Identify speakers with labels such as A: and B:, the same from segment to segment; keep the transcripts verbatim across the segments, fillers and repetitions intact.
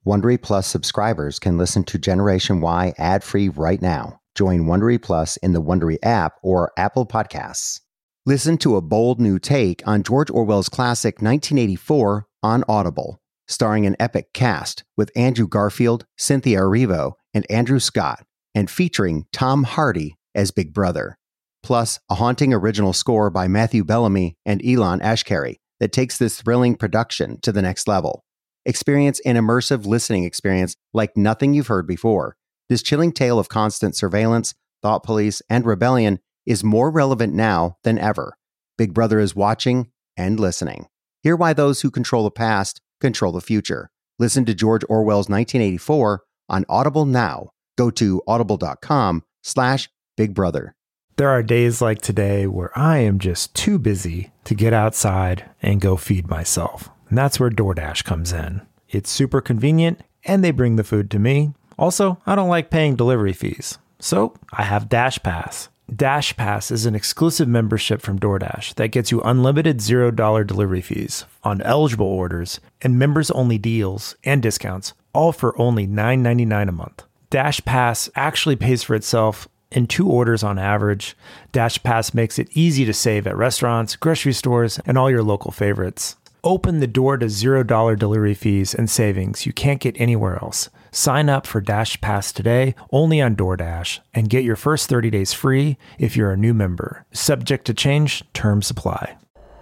A: Wondery Plus subscribers can listen to Generation Y ad-free right now. Join Wondery Plus in the Wondery app or Apple Podcasts. Listen to a bold new take on George Orwell's classic nineteen eighty-four on Audible, starring an epic cast with Andrew Garfield, Cynthia Erivo, and Andrew Scott, and featuring Tom Hardy as Big Brother. Plus, a haunting original score by Matthew Bellamy and Elon Ashkari that takes this thrilling production to the next level. Experience an immersive listening experience like nothing you've heard before. This chilling tale of constant surveillance, thought police, and rebellion is more relevant now than ever. Big Brother is watching and listening. Hear why those who control the past control the future. Listen to George Orwell's nineteen eighty-four on Audible now. Go to audible.com slash Big Brother.
B: There are days like today where I am just too busy to get outside and go feed myself. And that's where DoorDash comes in. It's super convenient and they bring the food to me. Also, I don't like paying delivery fees. So I have Dash Pass. Dash Pass is an exclusive membership from DoorDash that gets you unlimited zero dollar delivery fees on eligible orders and members-only deals and discounts, all for only nine ninety-nine a month. Dash Pass actually pays for itself in two orders on average. Dash Pass makes it easy to save at restaurants, grocery stores, and all your local favorites. Open the door to zero dollar delivery fees and savings you can't get anywhere else. Sign up for Dash Pass today, only on DoorDash, and get your first thirty days free if you're a new member. Subject to change, terms apply.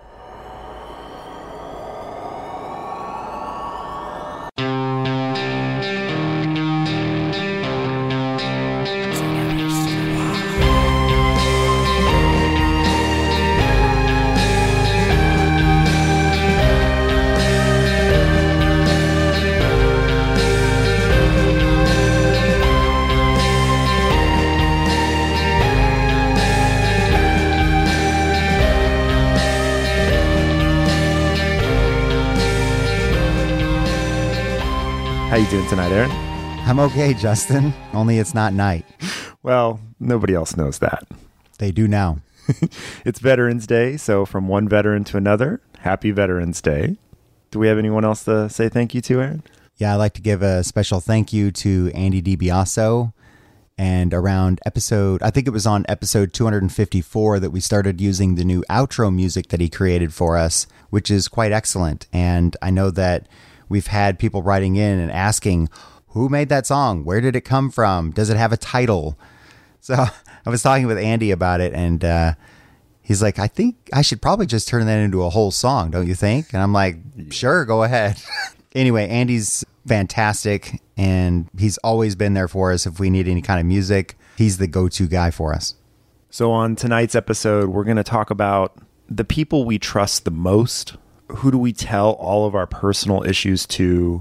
C: How you doing tonight, Aaron?
A: I'm okay, Justin. Only it's not night.
C: Well, nobody else knows that.
A: They do now.
C: It's Veterans Day, so from one veteran to another, happy Veterans Day. Do we have anyone else to say thank you to, Aaron?
A: Yeah, I'd like to give a special thank you to Andy DiBiaso. And around episode, I think it was on episode two hundred fifty-four that we started using the new outro music that he created for us, which is quite excellent. And I know that we've had people writing in and asking, who made that song? Where did it come from? Does it have a title? So I was talking with Andy about it, and uh, he's like, I think I should probably just turn that into a whole song, don't you think? And I'm like, sure, go ahead. Anyway, Andy's fantastic, and he's always been there for us if we need any kind of music. He's the go-to guy for us.
C: So on tonight's episode, we're going to talk about the people we trust the most. Who do we tell all of our personal issues to?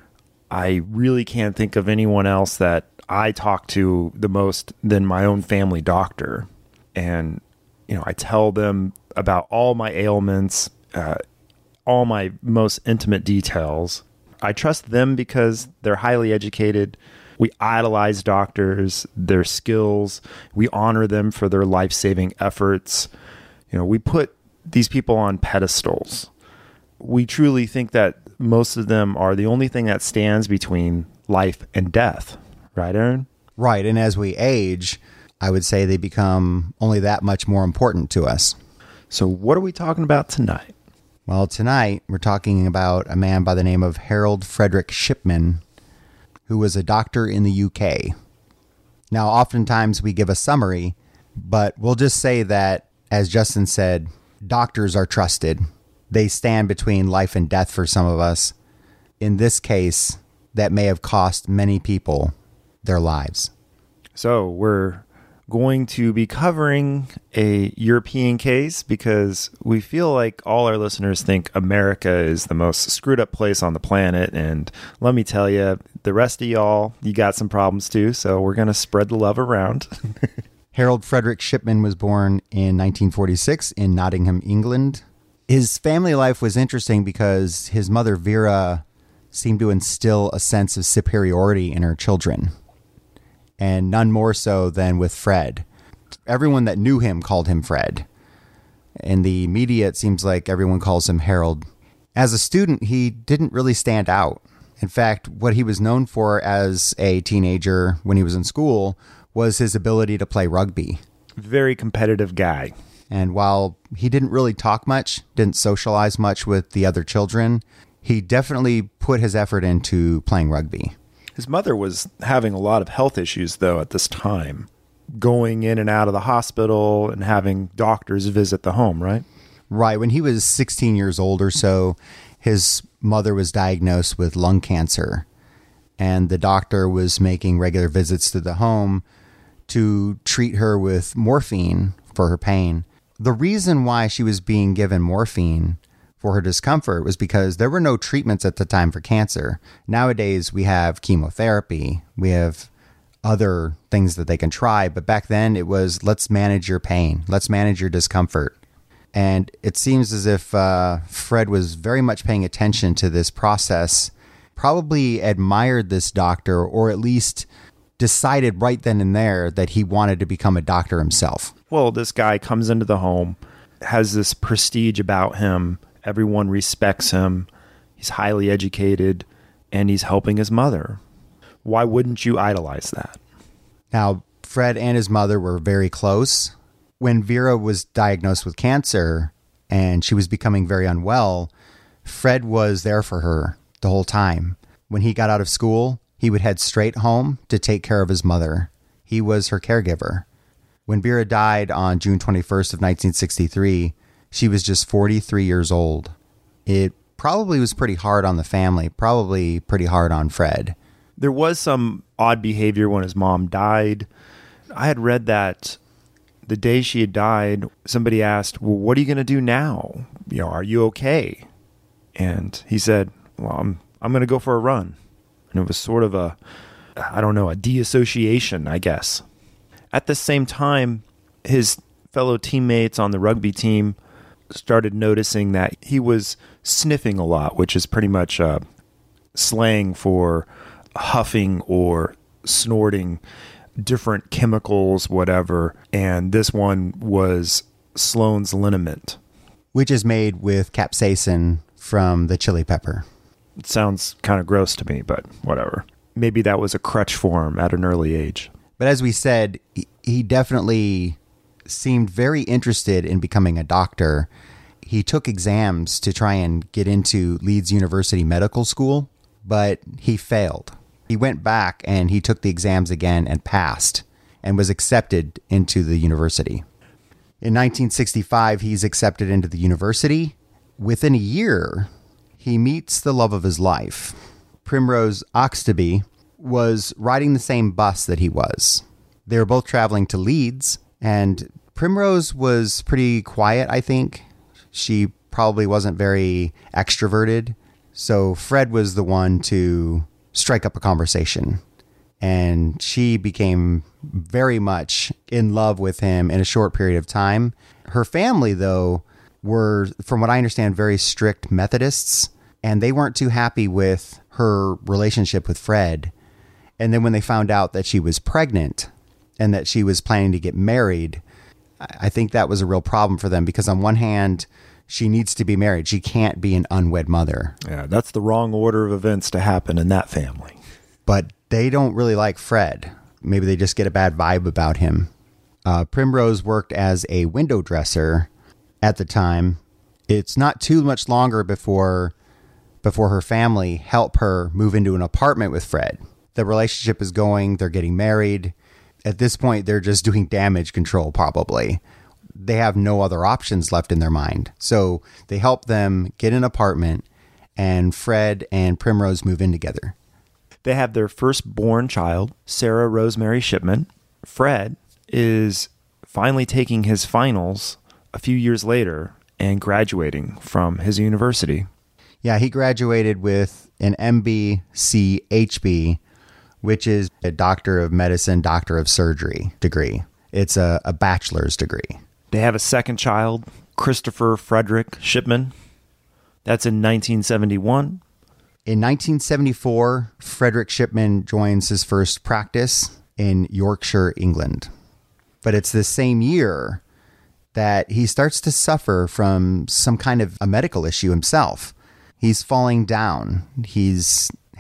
C: I really can't think of anyone else that I talk to the most than my own family doctor. And, you know, I tell them about all my ailments, uh, all my most intimate details. I trust them because they're highly educated. We idolize doctors, their skills. We honor them for their life-saving efforts. You know, we put these people on pedestals. We truly think that most of them are the only thing that stands between life and death. Right, Aaron?
A: Right. And as we age, I would say they become only that much more important to us.
C: So what are we talking about tonight?
A: Well, tonight we're talking about a man by the name of Harold Frederick Shipman, who was a doctor in the U K. Now, oftentimes we give a summary, but we'll just say that, as Justin said, doctors are trusted. They stand between life and death for some of us. In this case, that may have cost many people their lives.
C: So we're going to be covering a European case because we feel like all our listeners think America is the most screwed up place on the planet. And let me tell you, the rest of y'all, you got some problems too. So we're going to spread the love around.
A: Harold Frederick Shipman was born in nineteen forty-six in Nottingham, England. His family life was interesting because his mother, Vera, seemed to instill a sense of superiority in her children, and none more so than with Fred. Everyone that knew him called him Fred. In the media, it seems like everyone calls him Harold. As a student, he didn't really stand out. In fact, what he was known for as a teenager when he was in school was his ability to play rugby.
C: Very competitive guy.
A: And while he didn't really talk much, didn't socialize much with the other children, he definitely put his effort into playing rugby.
C: His mother was having a lot of health issues, though, at this time, going in and out of the hospital and having doctors visit the home, right?
A: Right. When he was sixteen years old or so, his mother was diagnosed with lung cancer, and the doctor was making regular visits to the home to treat her with morphine for her pain. The reason why she was being given morphine for her discomfort was because there were no treatments at the time for cancer. Nowadays, we have chemotherapy. We have other things that they can try. But back then, it was, let's manage your pain. Let's manage your discomfort. And it seems as if uh, Fred was very much paying attention to this process, probably admired this doctor, or at least decided right then and there that he wanted to become a doctor himself.
C: Well, this guy comes into the home, has this prestige about him. Everyone respects him. He's highly educated, and he's helping his mother. Why wouldn't you idolize that?
A: Now, Fred and his mother were very close. When Vera was diagnosed with cancer and she was becoming very unwell, Fred was there for her the whole time. When he got out of school, he would head straight home to take care of his mother. He was her caregiver. When Vera died on June twenty-first of nineteen sixty-three, she was just forty-three years old. It probably was pretty hard on the family, probably pretty hard on Fred.
C: There was some odd behavior when his mom died. I had read that the day she had died, somebody asked, well, what are you going to do now? You know, are you okay? And he said, well, I'm, I'm going to go for a run. And it was sort of a, I don't know, a deassociation, I guess. At the same time, his fellow teammates on the rugby team started noticing that he was sniffing a lot, which is pretty much uh, slang for huffing or snorting different chemicals, whatever. And this one was Sloan's liniment,
A: which is made with capsaicin from the chili pepper.
C: It sounds kind of gross to me, but whatever. Maybe that was a crutch for him at an early age.
A: But as we said, he definitely seemed very interested in becoming a doctor. He took exams to try and get into Leeds University Medical School, but he failed. He went back and he took the exams again and passed and was accepted into the university. In nineteen sixty-five, he's accepted into the university. Within a year, he meets the love of his life. Primrose Oxtoby was riding the same bus that he was. They were both traveling to Leeds, and Primrose was pretty quiet, I think. She probably wasn't very extroverted. So Fred was the one to strike up a conversation. And she became very much in love with him in a short period of time. Her family, though, were, from what I understand, very strict Methodists, and they weren't too happy with her relationship with Fred. And then when they found out that she was pregnant and that she was planning to get married, I think that was a real problem for them, because on one hand, she needs to be married. She can't be an unwed mother.
C: Yeah, that's the wrong order of events to happen in that family.
A: But they don't really like Fred. Maybe they just get a bad vibe about him. Uh, Primrose worked as a window dresser at the time. It's not too much longer before before her family help her move into an apartment with Fred. The relationship is going. They're getting married. At this point, they're just doing damage control, probably. They have no other options left in their mind. So they help them get an apartment, and Fred and Primrose move in together.
C: They have their firstborn child, Sarah Rosemary Shipman. Fred is finally taking his finals a few years later and graduating from his university.
A: Yeah, he graduated with an M B C H B, which is a Doctor of Medicine, Doctor of Surgery degree. It's a, a bachelor's degree.
C: They have a second child, Christopher Frederick Shipman. That's in nineteen seventy-one.
A: In nineteen seventy-four, Frederick Shipman joins his first practice in Yorkshire, England. But it's the same year that he starts to suffer from some kind of a medical issue himself. He's falling down. He's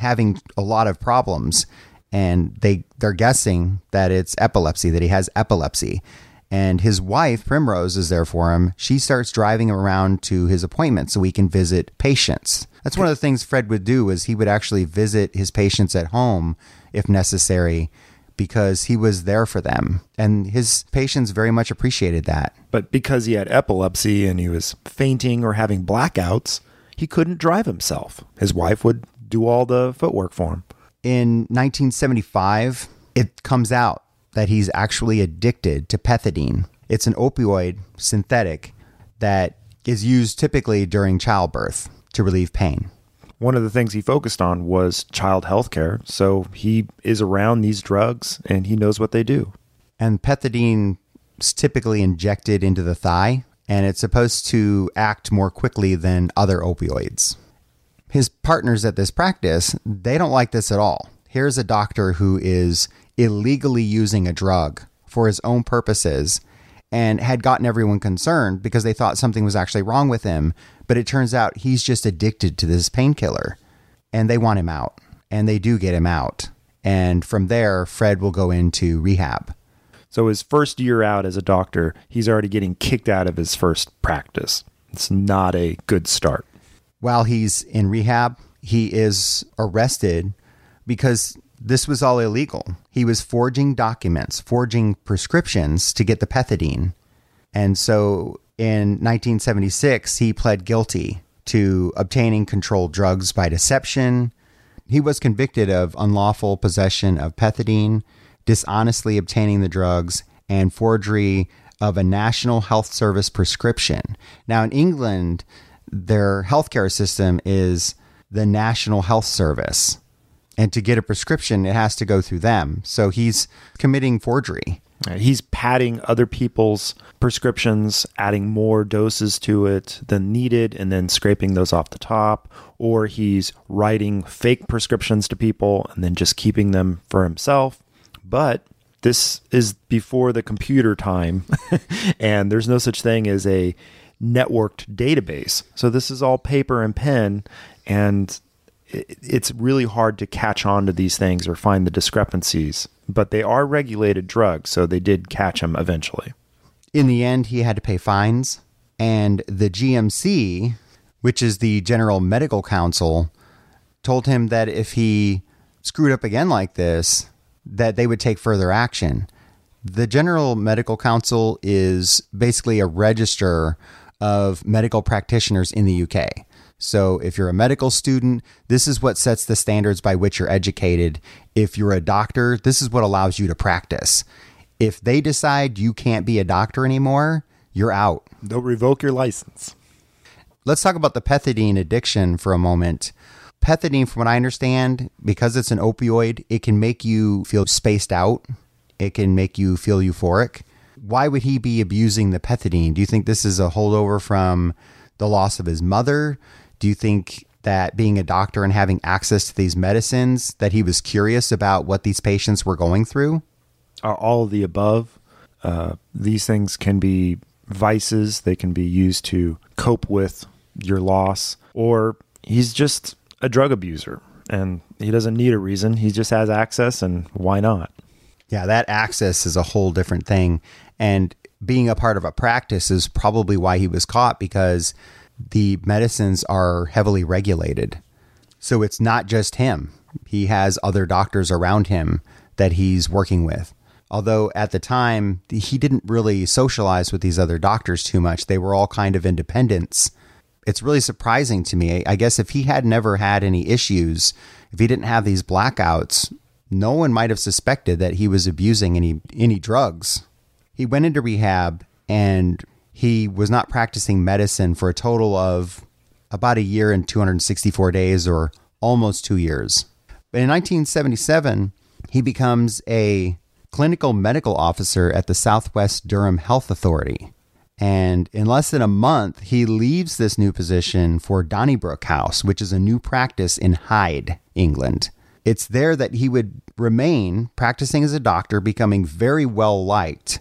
A: having a lot of problems, and they, they're guessing that it's epilepsy, that he has epilepsy. And his wife, Primrose, is there for him. She starts driving him around to his appointments so he can visit patients. That's one of the things Fred would do, is he would actually visit his patients at home if necessary, because he was there for them. And his patients very much appreciated that.
C: But because he had epilepsy and he was fainting or having blackouts, he couldn't drive himself. His wife would do all the footwork for him.
A: In nineteen seventy-five, it comes out that he's actually addicted to pethidine. It's an opioid synthetic that is used typically during childbirth to relieve pain.
C: One of the things he focused on was child health care, so he is around these drugs and he knows what they do.
A: And pethidine is typically injected into the thigh, and it's supposed to act more quickly than other opioids. His partners at this practice, they don't like this at all. Here's a doctor who is illegally using a drug for his own purposes and had gotten everyone concerned because they thought something was actually wrong with him. But it turns out he's just addicted to this painkiller, and they want him out, and they do get him out. And from there, Fred will go into rehab.
C: So his first year out as a doctor, he's already getting kicked out of his first practice. It's not a good start.
A: While he's in rehab, he is arrested because this was all illegal. He was forging documents, forging prescriptions to get the pethidine. And so in nineteen seventy-six, he pled guilty to obtaining controlled drugs by deception. He was convicted of unlawful possession of pethidine, dishonestly obtaining the drugs, and forgery of a National Health Service prescription. Now, in England, their healthcare system is the National Health Service. And to get a prescription, it has to go through them. So he's committing forgery.
C: He's padding other people's prescriptions, adding more doses to it than needed, and then scraping those off the top. Or he's writing fake prescriptions to people and then just keeping them for himself. But this is before the computer time, and there's no such thing as a networked database. So this is all paper and pen, and it's really hard to catch on to these things or find the discrepancies. But they are regulated drugs, so they did catch him eventually.
A: In the end, he had to pay fines, and the G M C, which is the General Medical Council, told him that if he screwed up again like this, that they would take further action. The General Medical Council is basically a register of medical practitioners in the U K. So if you're a medical student, this is what sets the standards by which you're educated. If you're a doctor, this is what allows you to practice. If they decide you can't be a doctor anymore, you're out.
C: They'll revoke your license.
A: Let's talk about the pethidine addiction for a moment. Pethidine, from what I understand, because it's an opioid, it can make you feel spaced out. It can make you feel euphoric. Why would he be abusing the pethidine? Do you think this is a holdover from the loss of his mother? Do you think that being a doctor and having access to these medicines, that he was curious about what these patients were going through?
C: Are all of the above. Uh, these things can be vices. They can be used to cope with your loss. Or he's just a drug abuser, and he doesn't need a reason. He just has access, and why not?
A: Yeah, that access is a whole different thing. And being a part of a practice is probably why he was caught, because the medicines are heavily regulated. So it's not just him. He has other doctors around him that he's working with. Although at the time, he didn't really socialize with these other doctors too much. They were all kind of independents. It's really surprising to me. I guess if he had never had any issues, if he didn't have these blackouts, no one might have suspected that he was abusing any any drugs. He went into rehab, and he was not practicing medicine for a total of about a year and two hundred sixty-four days, or almost two years. But in nineteen seventy-seven, he becomes a clinical medical officer at the Southwest Durham Health Authority. And in less than a month, he leaves this new position for Donnybrook House, which is a new practice in Hyde, England. It's there that he would remain practicing as a doctor, becoming very well liked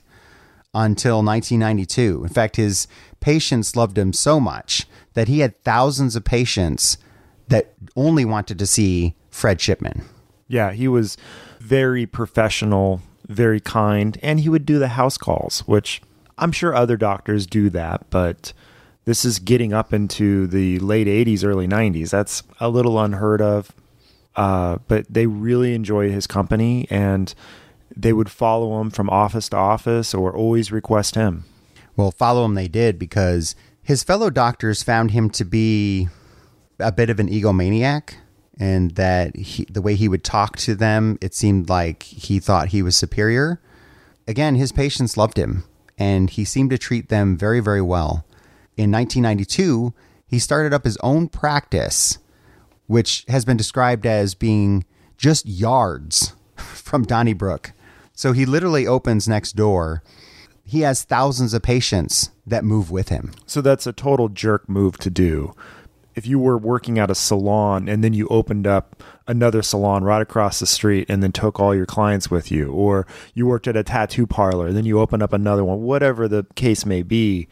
A: until nineteen ninety-two. In fact, his patients loved him so much that he had thousands of patients that only wanted to see Fred Shipman.
C: Yeah, he was very professional, very kind, and he would do the house calls, which I'm sure other doctors do that, but this is getting up into the late eighties, early nineties. That's a little unheard of, uh, but they really enjoy his company, and they would follow him from office to office or always request him.
A: Well, follow him they did, because his fellow doctors found him to be a bit of an egomaniac, and that he, the way he would talk to them, it seemed like he thought he was superior. Again, his patients loved him, and he seemed to treat them very, very well. In nineteen ninety-two, he started up his own practice, which has been described as being just yards from Donnybrook. So he literally opens next door. He has thousands of patients that move with him.
C: So that's a total jerk move to do. If you were working at a salon and then you opened up another salon right across the street and then took all your clients with you, or you worked at a tattoo parlor and then you opened up another one, whatever the case may be,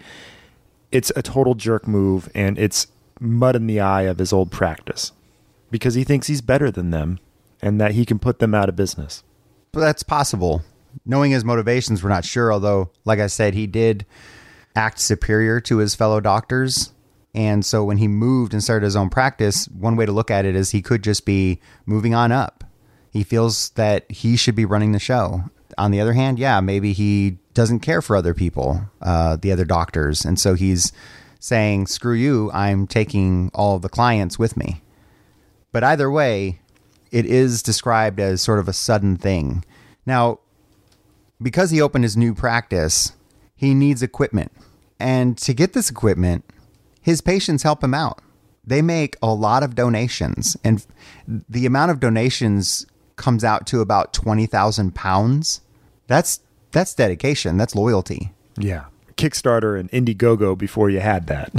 C: it's a total jerk move, and it's mud in the eye of his old practice because he thinks he's better than them and that he can put them out of business.
A: But that's possible. Knowing his motivations, we're not sure, although, like I said, he did act superior to his fellow doctors. And so when he moved and started his own practice, one way to look at it is he could just be moving on up. He feels that he should be running the show. On the other hand, yeah, maybe he doesn't care for other people, uh, the other doctors. And so he's saying, screw you, I'm taking all of the clients with me. But either way, it is described as sort of a sudden thing. Now, because he opened his new practice, he needs equipment. And to get this equipment, his patients help him out. They make a lot of donations, and the amount of donations comes out to about twenty thousand pounds. That's that's dedication. That's loyalty.
C: Yeah. Kickstarter and Indiegogo before you had that.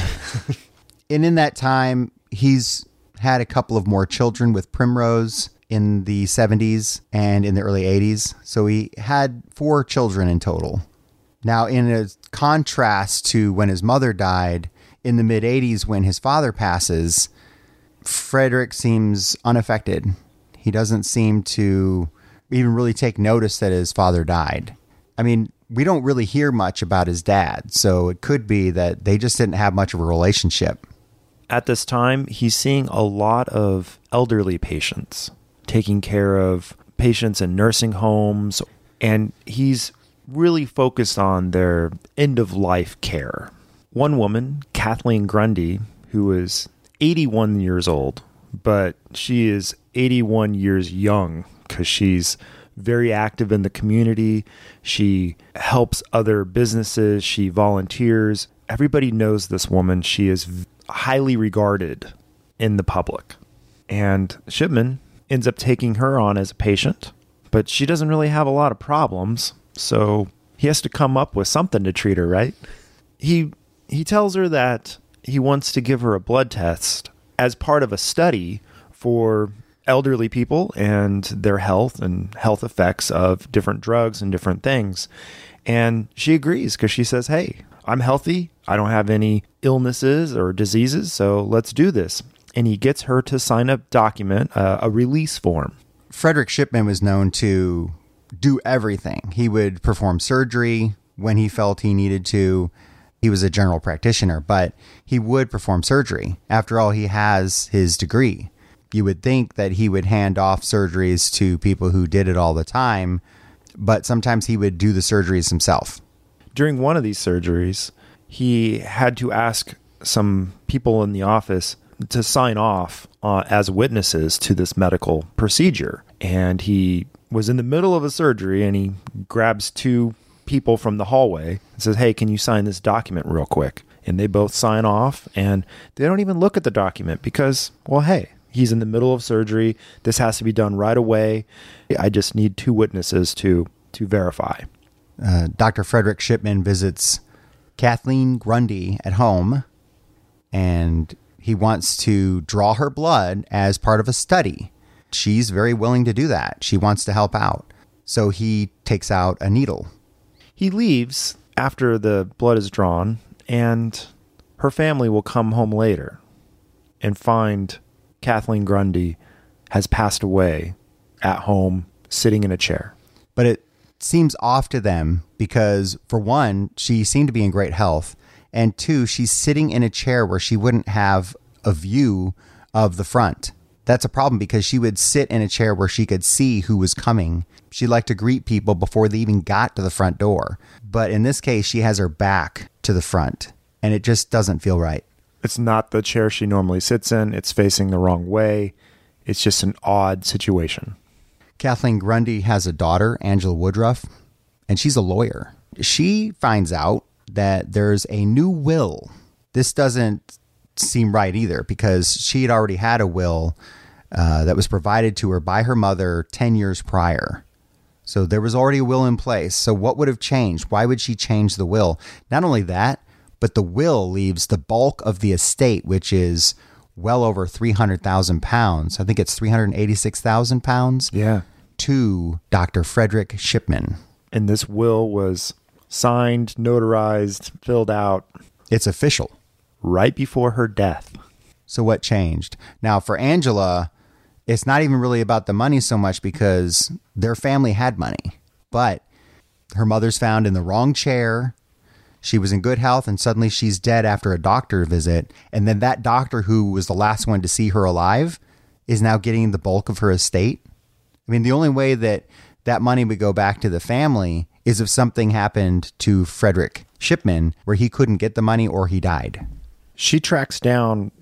A: And in that time, he's had a couple of more children with Primrose in the seventies and in the early eighties. So he had four children in total. Now, in a contrast to when his mother died, in the mid-eighties, when his father passes, Frederick seems unaffected. He doesn't seem to even really take notice that his father died. I mean, we don't really hear much about his dad, so it could be that they just didn't have much of a relationship.
C: At this time, he's seeing a lot of elderly patients, taking care of patients in nursing homes, and he's really focused on their end-of-life care. One woman, Kathleen Grundy, who is eighty-one years old, but she is eighty-one years young because she's very active in the community. She helps other businesses. She volunteers. Everybody knows this woman. She is highly regarded in the public. And Shipman ends up taking her on as a patient, but she doesn't really have a lot of problems. So he has to come up with something to treat her, right? He He tells her that he wants to give her a blood test as part of a study for elderly people and their health and health effects of different drugs and different things. And she agrees because she says, hey, I'm healthy. I don't have any illnesses or diseases, so let's do this. And he gets her to sign a document, uh, a release form.
A: Frederick Shipman was known to do everything. He would perform surgery when he felt he needed to. He was a general practitioner, but he would perform surgery. After all, he has his degree. You would think that he would hand off surgeries to people who did it all the time, but sometimes he would do the surgeries himself.
C: During one of these surgeries, he had to ask some people in the office to sign off uh, as witnesses to this medical procedure. And he was in the middle of a surgery, and he grabs two people from the hallway and says, hey, can you sign this document real quick? And they both sign off, and they don't even look at the document because, well, hey, he's in the middle of surgery. This has to be done right away. I just need two witnesses to to verify.
A: Uh, Doctor Frederick Shipman visits Kathleen Grundy at home, and he wants to draw her blood as part of a study. She's very willing to do that. She wants to help out. So he takes out a needle.
C: He leaves after the blood is drawn, and her family will come home later and find Kathleen Grundy has passed away at home, sitting in a chair.
A: But it seems off to them because, for one, she seemed to be in great health. And two, she's sitting in a chair where she wouldn't have a view of the front. That's a problem because she would sit in a chair where she could see who was coming. She liked to greet people before they even got to the front door. But in this case, she has her back to the front, and it just doesn't feel right.
C: It's not the chair she normally sits in. It's facing the wrong way. It's just an odd situation.
A: Kathleen Grundy has a daughter, Angela Woodruff, and she's a lawyer. She finds out that there's a new will. This doesn't seem right either because she had already had a will uh, that was provided to her by her mother ten years prior. So there was already a will in place. So what would have changed? Why would she change the will? Not only that, but the will leaves the bulk of the estate, which is well over three hundred thousand pounds. I think it's three hundred eighty-six thousand pounds.
C: Yeah.
A: To Doctor Frederick Shipman.
C: And this will was signed, notarized, filled out.
A: It's official.
C: Right before her death.
A: So what changed? Now, for Angela, it's not even really about the money so much because their family had money. But her mother's found in the wrong chair. She was in good health and suddenly she's dead after a doctor visit. And then that doctor who was the last one to see her alive is now getting the bulk of her estate. I mean, the only way that that money would go back to the family is if something happened to Frederick Shipman where he couldn't get the money or he died.
C: She tracks down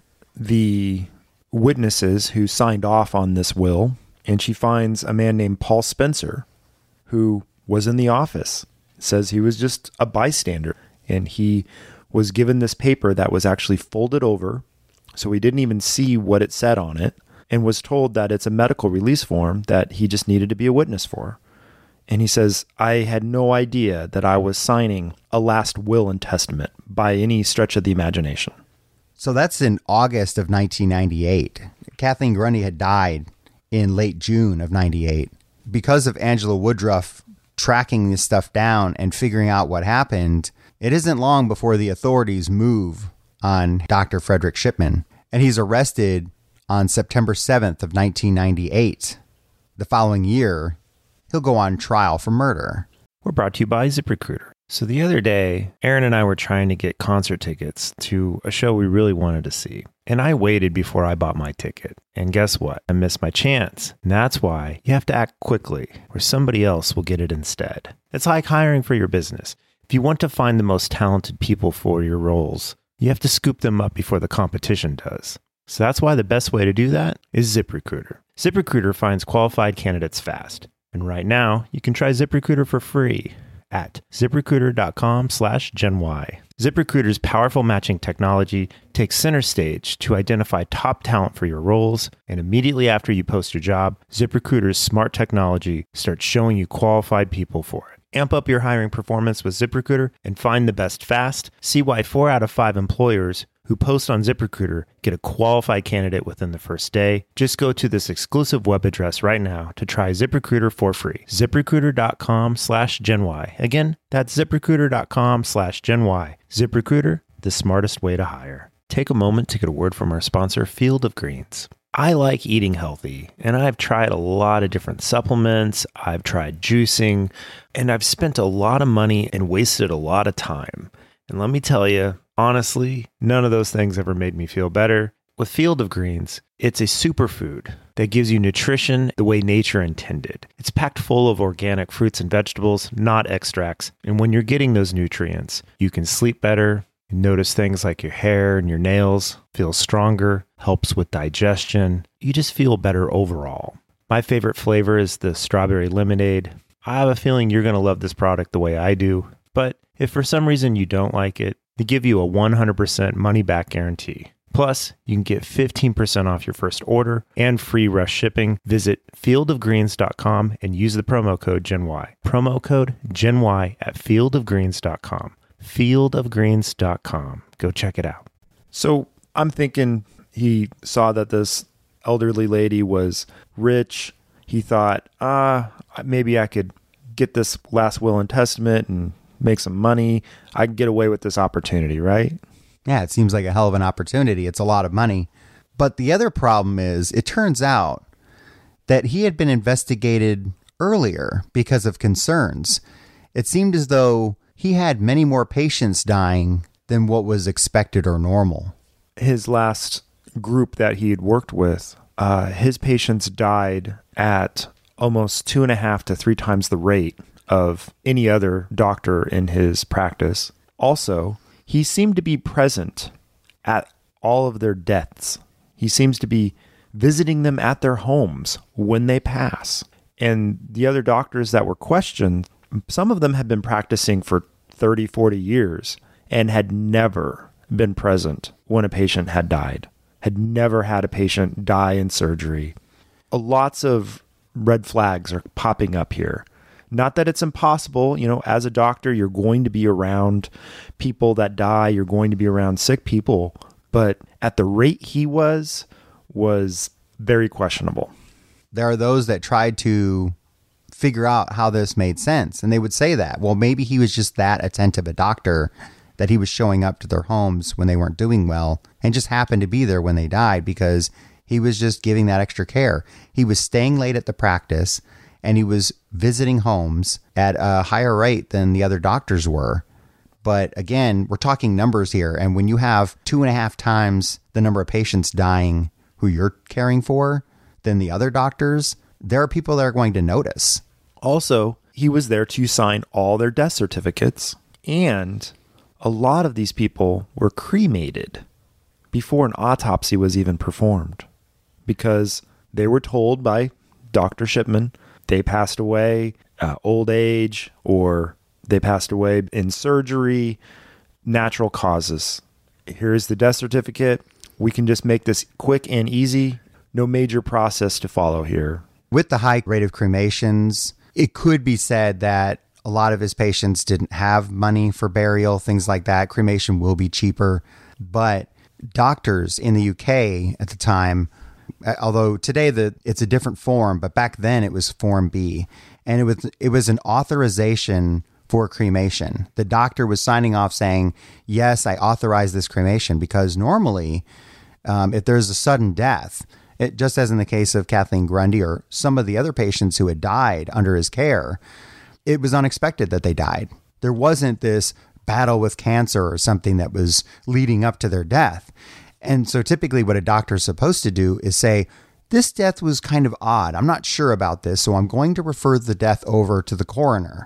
C: the witnesses who signed off on this will, and she finds a man named Paul Spencer who was in the office. Says he was just a bystander, and he was given this paper that was actually folded over, so he didn't even see what it said on it, and was told that it's a medical release form that he just needed to be a witness for. And he says, I had no idea that I was signing a last will and testament by any stretch of the imagination.
A: So that's in August of nineteen ninety-eight. Kathleen Grundy had died in late June of ninety-eight. Because of Angela Woodruff tracking this stuff down and figuring out what happened, it isn't long before the authorities move on Doctor Frederick Shipman. And he's arrested on September seventh of nineteen ninety-eight. The following year, he'll go on trial for murder.
B: We're brought to you by ZipRecruiter. So the other day, Aaron and I were trying to get concert tickets to a show we really wanted to see. And I waited before I bought my ticket. And guess what? I missed my chance. And that's why you have to act quickly, or somebody else will get it instead. It's like hiring for your business. If you want to find the most talented people for your roles, you have to scoop them up before the competition does. So that's why the best way to do that is ZipRecruiter. ZipRecruiter finds qualified candidates fast. And right now, you can try ZipRecruiter for free at ZipRecruiter.com slash GenY. ZipRecruiter's powerful matching technology takes center stage to identify top talent for your roles, and immediately after you post your job, ZipRecruiter's smart technology starts showing you qualified people for it. Amp up your hiring performance with ZipRecruiter and find the best fast. See why four out of five employers who post on ZipRecruiter get a qualified candidate within the first day. Just go to this exclusive web address right now to try ZipRecruiter for free. ZipRecruiter.com slash GenY. Again, that's ZipRecruiter.com slash GenY. ZipRecruiter, the smartest way to hire. Take a moment to get a word from our sponsor, Field of Greens. I like eating healthy, and I've tried a lot of different supplements. I've tried juicing, and I've spent a lot of money and wasted a lot of time. And let me tell you, honestly, none of those things ever made me feel better. With Field of Greens, it's a superfood that gives you nutrition the way nature intended. It's packed full of organic fruits and vegetables, not extracts. And when you're getting those nutrients, you can sleep better. You notice things like your hair and your nails feel stronger, helps with digestion. You just feel better overall. My favorite flavor is the strawberry lemonade. I have a feeling you're going to love this product the way I do. But if for some reason you don't like it, they give you a one hundred percent money-back guarantee. Plus, you can get fifteen percent off your first order and free rush shipping. Visit field of greens dot com and use the promo code GenY. Promo code GenY at field of greens dot com. field of greens dot com. Go check it out.
C: So I'm thinking he saw that this elderly lady was rich. He thought, ah, maybe I could get this last will and testament and make some money. I can get away with this opportunity, right?
A: Yeah, it seems like a hell of an opportunity. It's a lot of money. But the other problem is, it turns out that he had been investigated earlier because of concerns. It seemed as though he had many more patients dying than what was expected or normal.
C: His last group that he had worked with, uh, his patients died at almost two and a half to three times the rate of any other doctor in his practice. Also, he seemed to be present at all of their deaths. He seems to be visiting them at their homes when they pass. And the other doctors that were questioned, some of them had been practicing for thirty, forty years and had never been present when a patient had died, had never had a patient die in surgery. Lots of red flags are popping up here. Not that it's impossible, you know, as a doctor, you're going to be around people that die, you're going to be around sick people, but at the rate he was, was very questionable.
A: There are those that tried to figure out how this made sense, and they would say that, well, maybe he was just that attentive a doctor that he was showing up to their homes when they weren't doing well and just happened to be there when they died because he was just giving that extra care. He was staying late at the practice, and he was visiting homes at a higher rate than the other doctors were. But again, we're talking numbers here. And when you have two and a half times the number of patients dying who you're caring for than the other doctors, there are people that are going to notice.
C: Also, he was there to sign all their death certificates. And a lot of these people were cremated before an autopsy was even performed because they were told by Doctor Shipman they passed away, uh, old age, or they passed away in surgery, natural causes. Here's the death certificate. We can just make this quick and easy. No major process to follow here.
A: With the high rate of cremations, it could be said that a lot of his patients didn't have money for burial, things like that. Cremation will be cheaper. But doctors in the U K at the time, although today the it's a different form, but back then it was Form B, and it was it was an authorization for cremation. The doctor was signing off saying, yes, I authorize this cremation, because normally um, if there's a sudden death, it, just as in the case of Kathleen Grundy or some of the other patients who had died under his care, it was unexpected that they died. There wasn't this battle with cancer or something that was leading up to their death. And so typically what a doctor is supposed to do is say, this death was kind of odd. I'm not sure about this, so I'm going to refer the death over to the coroner.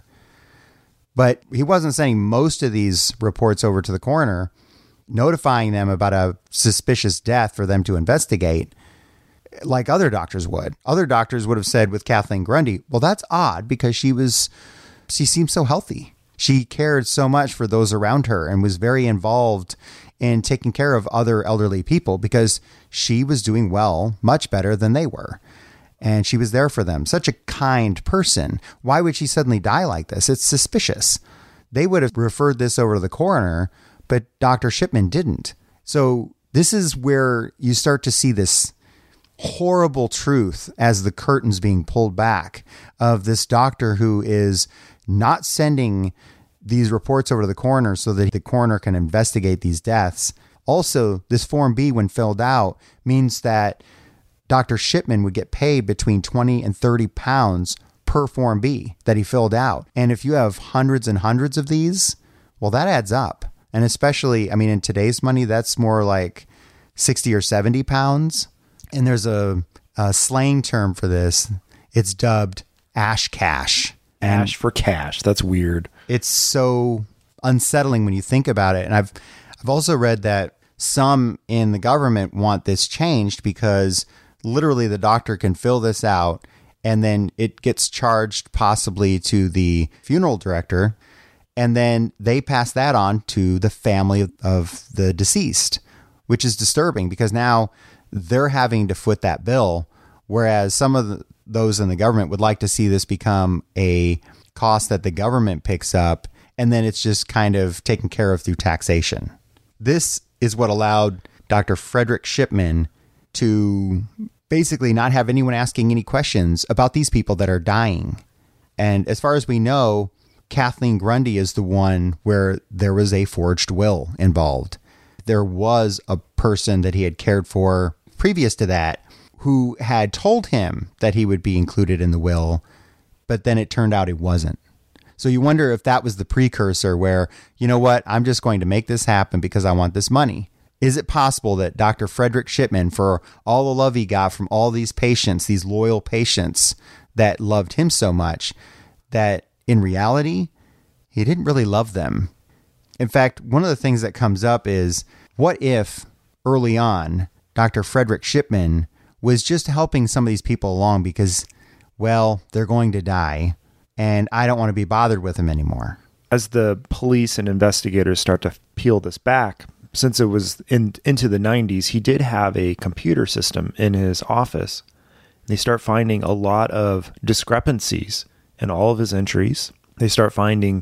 A: But he wasn't sending most of these reports over to the coroner, notifying them about a suspicious death for them to investigate, like other doctors would. Other doctors would have said with Kathleen Grundy, well, that's odd because she was, she seemed so healthy. She cared so much for those around her and was very involved in taking care of other elderly people because she was doing well, much better than they were. And she was there for them. Such a kind person. Why would she suddenly die like this? It's suspicious. They would have referred this over to the coroner, but Doctor Shipman didn't. So this is where you start to see this horrible truth as the curtain's being pulled back of this doctor who is not sending these reports over to the coroner so that the coroner can investigate these deaths. Also, this Form B, when filled out, means that Doctor Shipman would get paid between twenty and thirty pounds per Form B that he filled out. And if you have hundreds and hundreds of these, well, that adds up. And especially, I mean, in today's money, that's more like sixty or seventy pounds. And there's a, a slang term for this. It's dubbed ash cash. And
C: Ash for cash. That's weird.
A: It's so unsettling when you think about it. And I've I've also read that some in the government want this changed because literally the doctor can fill this out and then it gets charged possibly to the funeral director. And then they pass that on to the family of, of the deceased, which is disturbing because now they're having to foot that bill. Whereas some of the, those in the government would like to see this become a cost that the government picks up, and then it's just kind of taken care of through taxation. This is what allowed Doctor Frederick Shipman to basically not have anyone asking any questions about these people that are dying. And as far as we know, Kathleen Grundy is the one where there was a forged will involved. There was a person that he had cared for previous to that who had told him that he would be included in the will, but then it turned out it wasn't. So you wonder if that was the precursor where, you know what, I'm just going to make this happen because I want this money. Is it possible that Doctor Frederick Shipman, for all the love he got from all these patients, these loyal patients that loved him so much, that in reality, he didn't really love them? In fact, one of the things that comes up is, what if early on, Doctor Frederick Shipman was just helping some of these people along because, well, they're going to die, and I don't want to be bothered with them anymore?
C: As the police and investigators start to peel this back, since it was in, into the nineties, he did have a computer system in his office. They start finding a lot of discrepancies in all of his entries. They start finding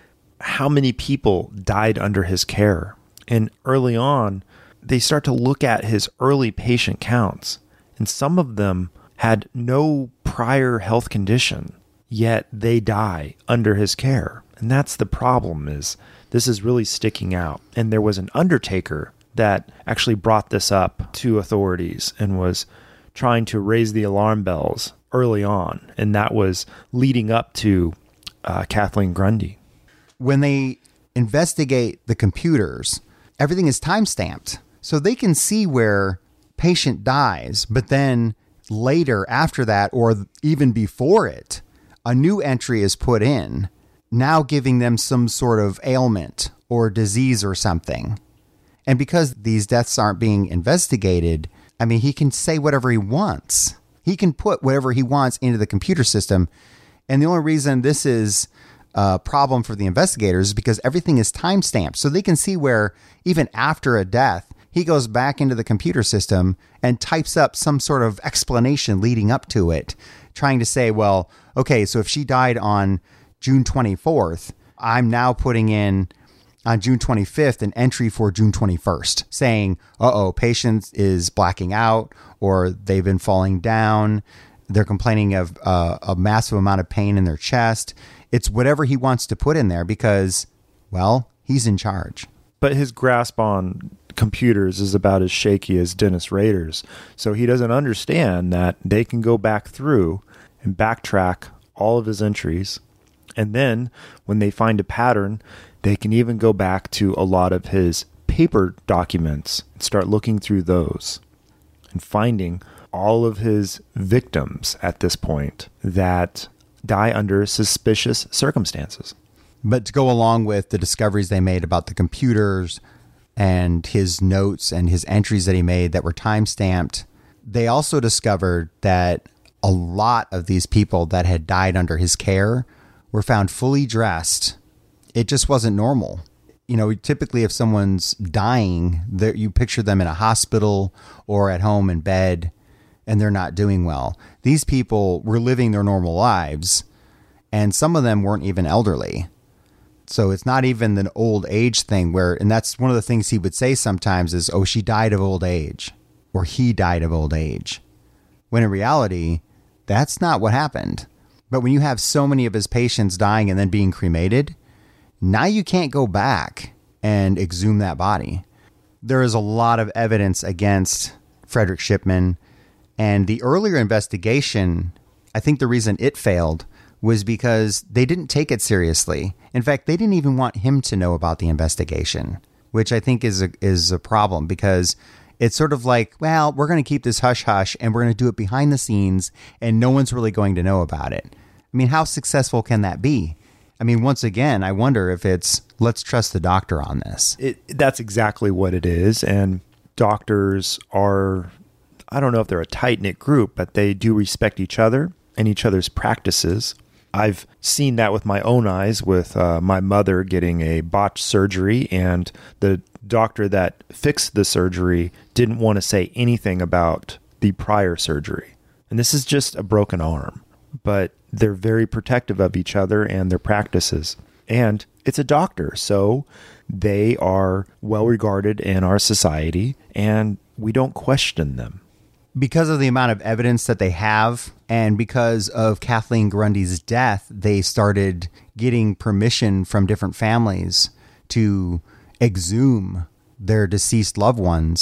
C: how many people died under his care. And early on, they start to look at his early patient counts, and some of them had no prior health condition, yet they die under his care. And that's the problem, is this is really sticking out. And there was an undertaker that actually brought this up to authorities and was trying to raise the alarm bells early on. And that was leading up to uh, Kathleen Grundy.
A: When they investigate the computers, everything is time-stamped. So they can see where patient dies, but then later after that, or even before it, a new entry is put in, now giving them some sort of ailment or disease or something. And because these deaths aren't being investigated, I mean, he can say whatever he wants. He can put whatever he wants into the computer system. And the only reason this is a problem for the investigators is because everything is time-stamped. So they can see where even after a death, he goes back into the computer system and types up some sort of explanation leading up to it, trying to say, well, okay, so if she died on June twenty-fourth, I'm now putting in on June twenty-fifth an entry for June twenty-first, saying, uh-oh, patient is blacking out, or they've been falling down, they're complaining of uh, a massive amount of pain in their chest. It's whatever he wants to put in there because, well, he's in charge.
C: But his grasp on computers is about as shaky as Dennis Rader's. So he doesn't understand that they can go back through and backtrack all of his entries. And then when they find a pattern, they can even go back to a lot of his paper documents and start looking through those and finding all of his victims at this point that die under suspicious circumstances.
A: But to go along with the discoveries they made about the computers and his notes and his entries that he made that were time-stamped, they also discovered that a lot of these people that had died under his care were found fully dressed. It just wasn't normal. You know, typically if someone's dying, you picture them in a hospital or at home in bed, and they're not doing well. These people were living their normal lives, and some of them weren't even elderly. So it's not even an old age thing where, and that's one of the things he would say sometimes is, oh, she died of old age, or he died of old age. When in reality, that's not what happened. But when you have so many of his patients dying and then being cremated, now you can't go back and exhume that body. There is a lot of evidence against Frederick Shipman, and the earlier investigation, I think the reason it failed was because they didn't take it seriously. In fact, they didn't even want him to know about the investigation, which I think is a, is a problem because it's sort of like, well, we're going to keep this hush hush and we're going to do it behind the scenes and no one's really going to know about it. I mean, how successful can that be? I mean, once again, I wonder if it's let's trust the doctor on this.
C: It, that's exactly what it is. And doctors are, I don't know if they're a tight-knit group, but they do respect each other and each other's practices. I've seen that with my own eyes with uh, my mother getting a botched surgery, and the doctor that fixed the surgery didn't want to say anything about the prior surgery. And this is just a broken arm, but they're very protective of each other and their practices. And it's a doctor, so they are well regarded in our society, and we don't question them.
A: Because of the amount of evidence that they have, and because of Kathleen Grundy's death, they started getting permission from different families to exhume their deceased loved ones.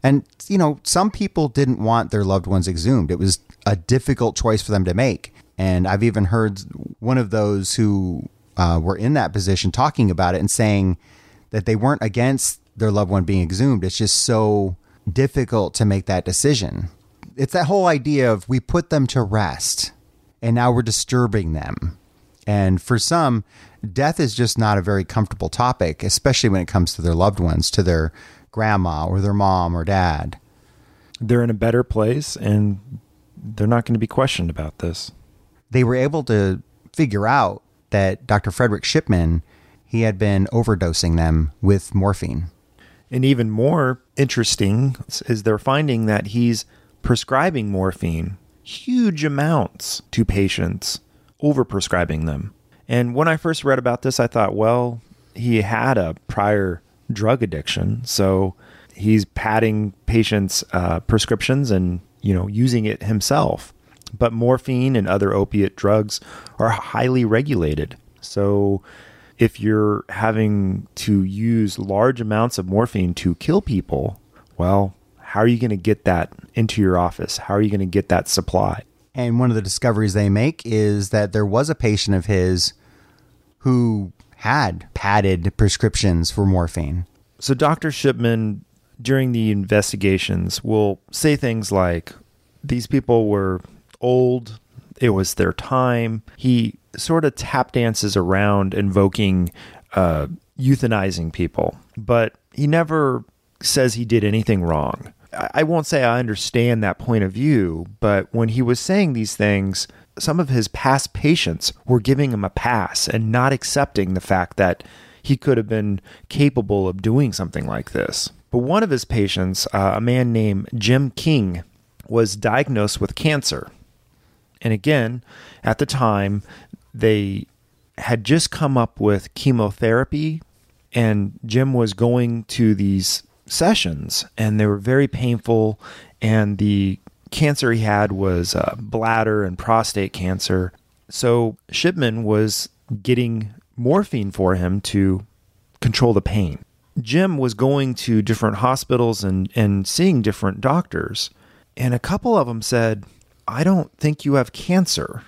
A: And, you know, some people didn't want their loved ones exhumed. It was a difficult choice for them to make. And I've even heard one of those who uh, were in that position talking about it and saying that they weren't against their loved one being exhumed. It's just so difficult to make that decision. It's that whole idea of we put them to rest and now we're disturbing them. And for some, death is just not a very comfortable topic, especially when it comes to their loved ones, to their grandma or their mom or dad.
C: They're in a better place and they're not going to be questioned about this.
A: They were able to figure out that Doctor Frederick Shipman, he had been overdosing them with morphine.
C: And even more interesting is they're finding that he's prescribing morphine, huge amounts to patients, overprescribing them. And when I first read about this, I thought, well, he had a prior drug addiction, so he's padding patients' uh, prescriptions and, you know, using it himself. But morphine and other opiate drugs are highly regulated. So if you're having to use large amounts of morphine to kill people, well, how are you going to get that into your office? How are you going to get that supply?
A: And one of the discoveries they make is that there was a patient of his who had padded prescriptions for morphine.
C: So Doctor Shipman, during the investigations, will say things like, these people were old, it was their time. He sort of tap dances around invoking uh, euthanizing people, but he never says he did anything wrong. I won't say I understand that point of view, but when he was saying these things, some of his past patients were giving him a pass and not accepting the fact that he could have been capable of doing something like this. But one of his patients, uh, a man named Jim King, was diagnosed with cancer. And again, at the time, they had just come up with chemotherapy, and Jim was going to these sessions, and they were very painful, and the cancer he had was uh, bladder and prostate cancer. So Shipman was getting morphine for him to control the pain. Jim was going to different hospitals and, and seeing different doctors, and a couple of them said, I don't think you have cancer.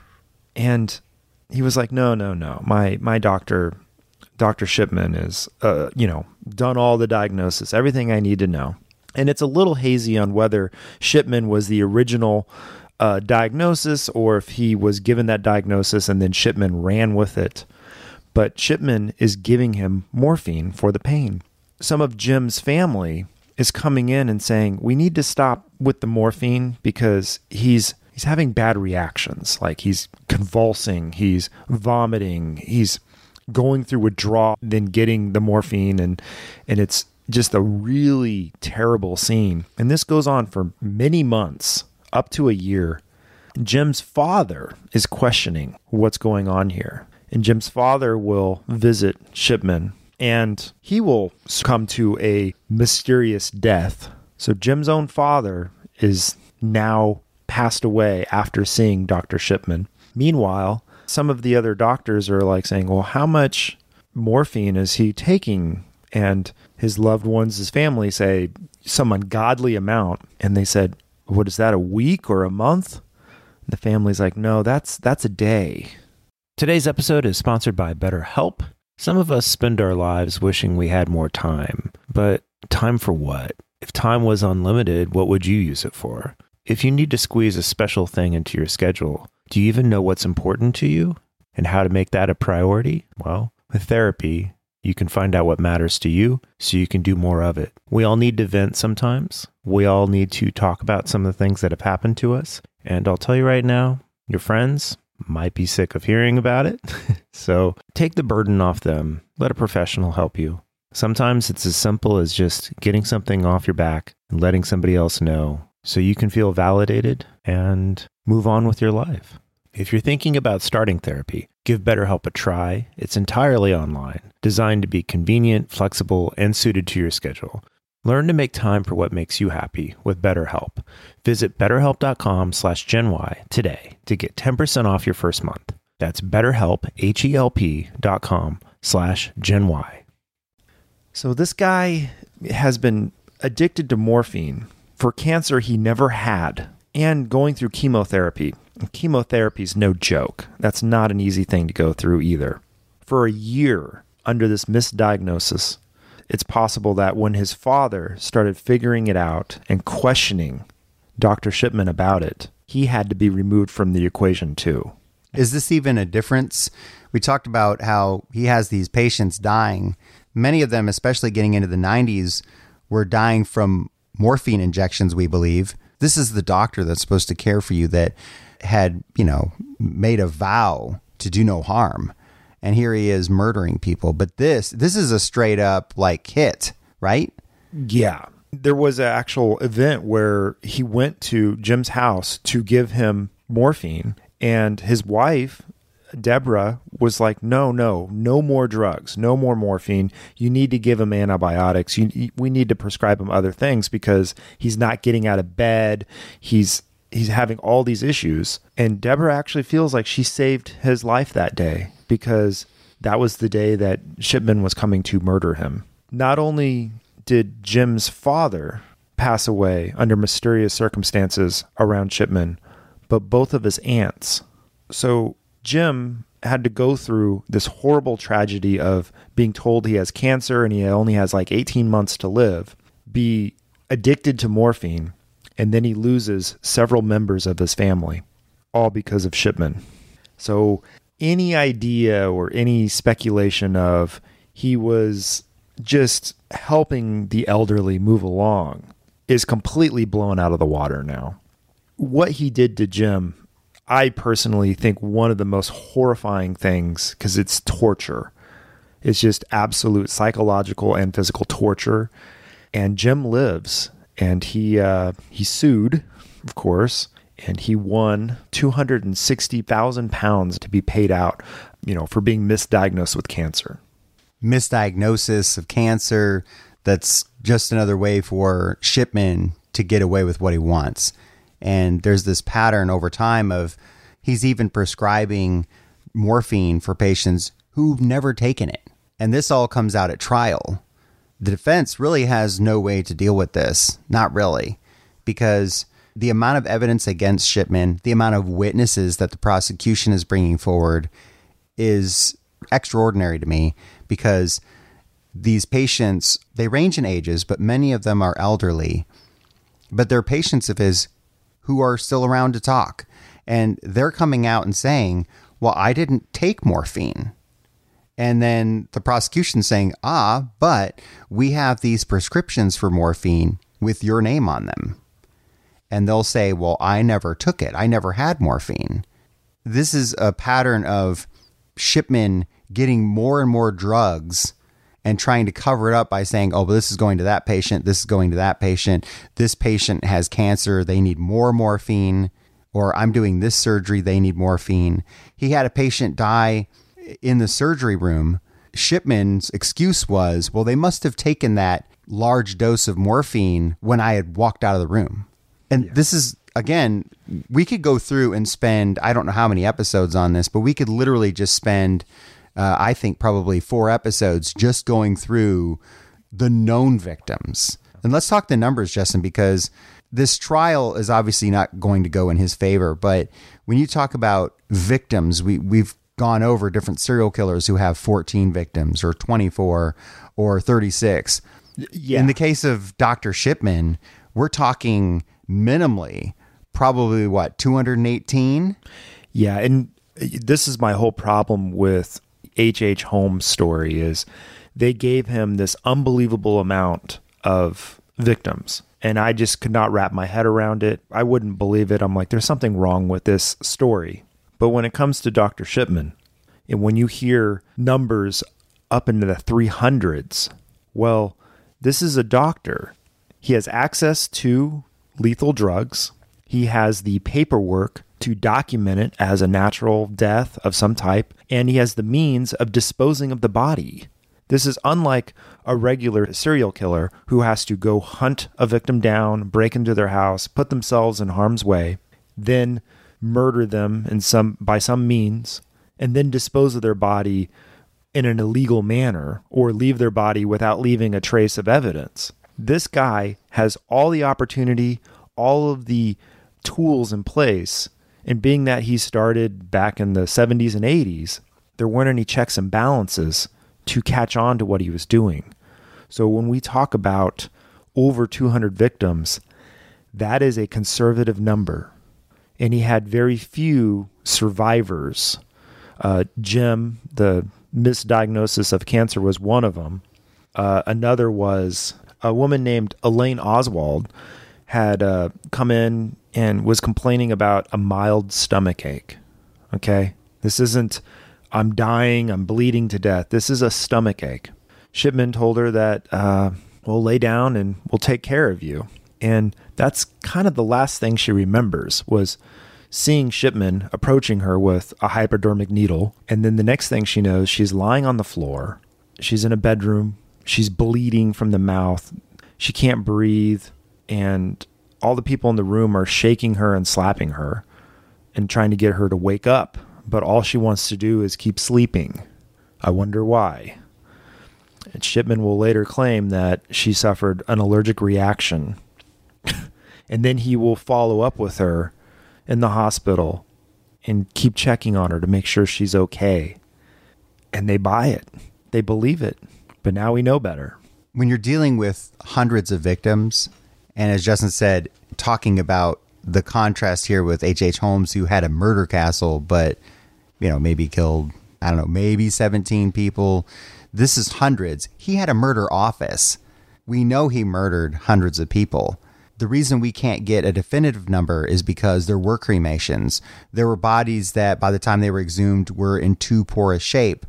C: And he was like, no, no, no. My my doctor, Doctor Shipman is, uh, you know, done all the diagnosis, everything I need to know. And it's a little hazy on whether Shipman was the original uh, diagnosis or if he was given that diagnosis and then Shipman ran with it. But Shipman is giving him morphine for the pain. Some of Jim's family is coming in and saying, we need to stop with the morphine because he's he's having bad reactions. Like he's convulsing, he's vomiting, he's going through withdrawal, then getting the morphine, and and it's just a really terrible scene. And this goes on for many months, up to a year. Jim's father is questioning what's going on here. And Jim's father will visit Shipman, and he will succumb to a mysterious death. So Jim's own father is now passed away after seeing Doctor Shipman. Meanwhile, some of the other doctors are like saying, well, how much morphine is he taking? And his loved ones, his family say some ungodly amount. And they said, what is that, a week or a month? The family's like, no, that's that's a day.
B: Today's episode is sponsored by BetterHelp. Some of us spend our lives wishing we had more time, but time for what? If time was unlimited, what would you use it for? If you need to squeeze a special thing into your schedule, do you even know what's important to you and how to make that a priority? Well, with therapy, you can find out what matters to you so you can do more of it. We all need to vent sometimes. We all need to talk about some of the things that have happened to us. And I'll tell you right now, your friends might be sick of hearing about it. So take the burden off them. Let a professional help you. Sometimes it's as simple as just getting something off your back and letting somebody else know so you can feel validated and move on with your life. If you're thinking about starting therapy, give BetterHelp a try. It's entirely online, designed to be convenient, flexible, and suited to your schedule. Learn to make time for what makes you happy with BetterHelp. Visit betterhelp.com slash GenY today to get ten percent off your first month. That's betterhelp, H-E-L-P dot com slash GenY.
C: So this guy has been addicted to morphine for cancer he never had and going through chemotherapy. Chemotherapy is no joke. That's not an easy thing to go through either. For a year under this misdiagnosis, it's possible that when his father started figuring it out and questioning Doctor Shipman about it, he had to be removed from the equation too.
A: Is this even a difference? We talked about how he has these patients dying. Many of them, especially getting into the nineties, were dying from morphine injections, we believe. This is the doctor that's supposed to care for you that had, you know, made a vow to do no harm. And here he is murdering people. But this, this is a straight up like hit, right?
C: Yeah. There was an actual event where he went to Jim's house to give him morphine, and his wife, Deborah, was like, no, no, no more drugs, no more morphine. You need to give him antibiotics. You, we need to prescribe him other things because he's not getting out of bed. He's he's having all these issues. And Deborah actually feels like she saved his life that day because that was the day that Shipman was coming to murder him. Not only did Jim's father pass away under mysterious circumstances around Shipman, but both of his aunts. So Jim had to go through this horrible tragedy of being told he has cancer and he only has like eighteen months to live, be addicted to morphine, and then he loses several members of his family, all because of Shipman. So any idea or any speculation of he was just helping the elderly move along is completely blown out of the water now. What he did to Jim, I personally think one of the most horrifying things, because it's torture. It's just absolute psychological and physical torture. And Jim lives, and he uh, he sued, of course, and he won two hundred sixty thousand pounds to be paid out, you know, for being misdiagnosed with cancer.
A: Misdiagnosis of cancer, that's just another way for Shipman to get away with what he wants. And there's this pattern over time of he's even prescribing morphine for patients who've never taken it. And this all comes out at trial. The defense really has no way to deal with this. Not really. Because the amount of evidence against Shipman, the amount of witnesses that the prosecution is bringing forward is extraordinary to me, because these patients, they range in ages, but many of them are elderly. But they're patients of his who are still around to talk. And they're coming out and saying, well, I didn't take morphine. And then the prosecution saying, ah, but we have these prescriptions for morphine with your name on them. And they'll say, well, I never took it. I never had morphine. This is a pattern of Shipman getting more and more drugs and trying to cover it up by saying, oh, but this is going to that patient. This is going to that patient. This patient has cancer. They need more morphine. Or I'm doing this surgery. They need morphine. He had a patient die in the surgery room. Shipman's excuse was, well, they must have taken that large dose of morphine when I had walked out of the room. And yeah. This is, again, we could go through and spend, I don't know how many episodes on this, but we could literally just spend, uh, I think probably four episodes just going through the known victims. And let's talk the numbers, Justin, because this trial is obviously not going to go in his favor. But when you talk about victims, we, we've gone over different serial killers who have fourteen victims or twenty-four or thirty-six. Yeah. In the case of Doctor Shipman, we're talking minimally, probably what, two hundred eighteen?
C: Yeah. And this is my whole problem with H H. Holmes' story is they gave him this unbelievable amount of victims. And I just could not wrap my head around it. I wouldn't believe it. I'm like, there's something wrong with this story. But when it comes to Doctor Shipman, and when you hear numbers up into the three hundreds, well, this is a doctor. He has access to lethal drugs. He has the paperwork to document it as a natural death of some type, and he has the means of disposing of the body. This is unlike a regular serial killer who has to go hunt a victim down, break into their house, put themselves in harm's way, then murder them in some by some means, and then dispose of their body in an illegal manner or leave their body without leaving a trace of evidence. This guy has all the opportunity, all of the tools in place. And being that he started back in the seventies and eighties, there weren't any checks and balances to catch on to what he was doing. So when we talk about over two hundred victims, that is a conservative number. And he had very few survivors. Uh, Jim, the misdiagnosis of cancer, was one of them. Uh, another was a woman named Elaine Oswald had uh, come in and was complaining about a mild stomach ache. Okay? This isn't, I'm dying, I'm bleeding to death. This is a stomach ache. Shipman told her that, uh, we'll lay down and we'll take care of you. And that's kind of the last thing she remembers, was seeing Shipman approaching her with a hypodermic needle. And then the next thing she knows, she's lying on the floor. She's in a bedroom. She's bleeding from the mouth. She can't breathe. And all the people in the room are shaking her and slapping her and trying to get her to wake up. But all she wants to do is keep sleeping. I wonder why. And Shipman will later claim that she suffered an allergic reaction. And then he will follow up with her in the hospital and keep checking on her to make sure she's okay. And they buy it. They believe it. But now we know better.
A: When you're dealing with hundreds of victims, and as Justin said, talking about the contrast here with H H. Holmes, who had a murder castle, but, you know, maybe killed, I don't know, maybe seventeen people. This is hundreds. He had a murder office. We know he murdered hundreds of people. The reason we can't get a definitive number is because there were cremations. There were bodies that by the time they were exhumed were in too poor a shape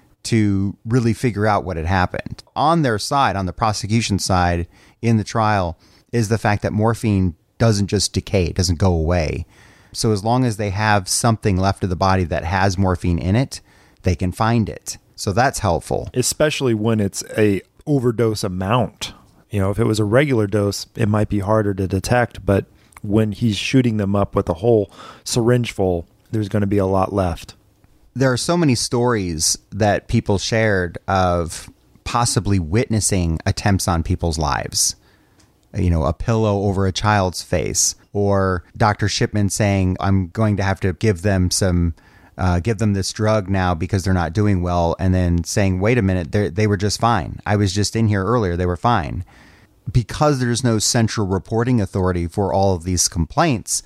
A: to really figure out what had happened. On their side, on the prosecution side in the trial, is the fact that morphine doesn't just decay, it doesn't go away. So as long as they have something left of the body that has morphine in it, they can find it. So that's helpful.
C: Especially when it's a overdose amount. You know, if it was a regular dose, it might be harder to detect, but when he's shooting them up with a whole syringe full, there's going to be a lot left.
A: There are so many stories that people shared of possibly witnessing attempts on people's lives. You know, a pillow over a child's face, or Doctor Shipman saying, I'm going to have to give them some, uh, give them this drug now because they're not doing well. And then saying, wait a minute, they were just fine. I was just in here earlier. They were fine. Because there's no central reporting authority for all of these complaints,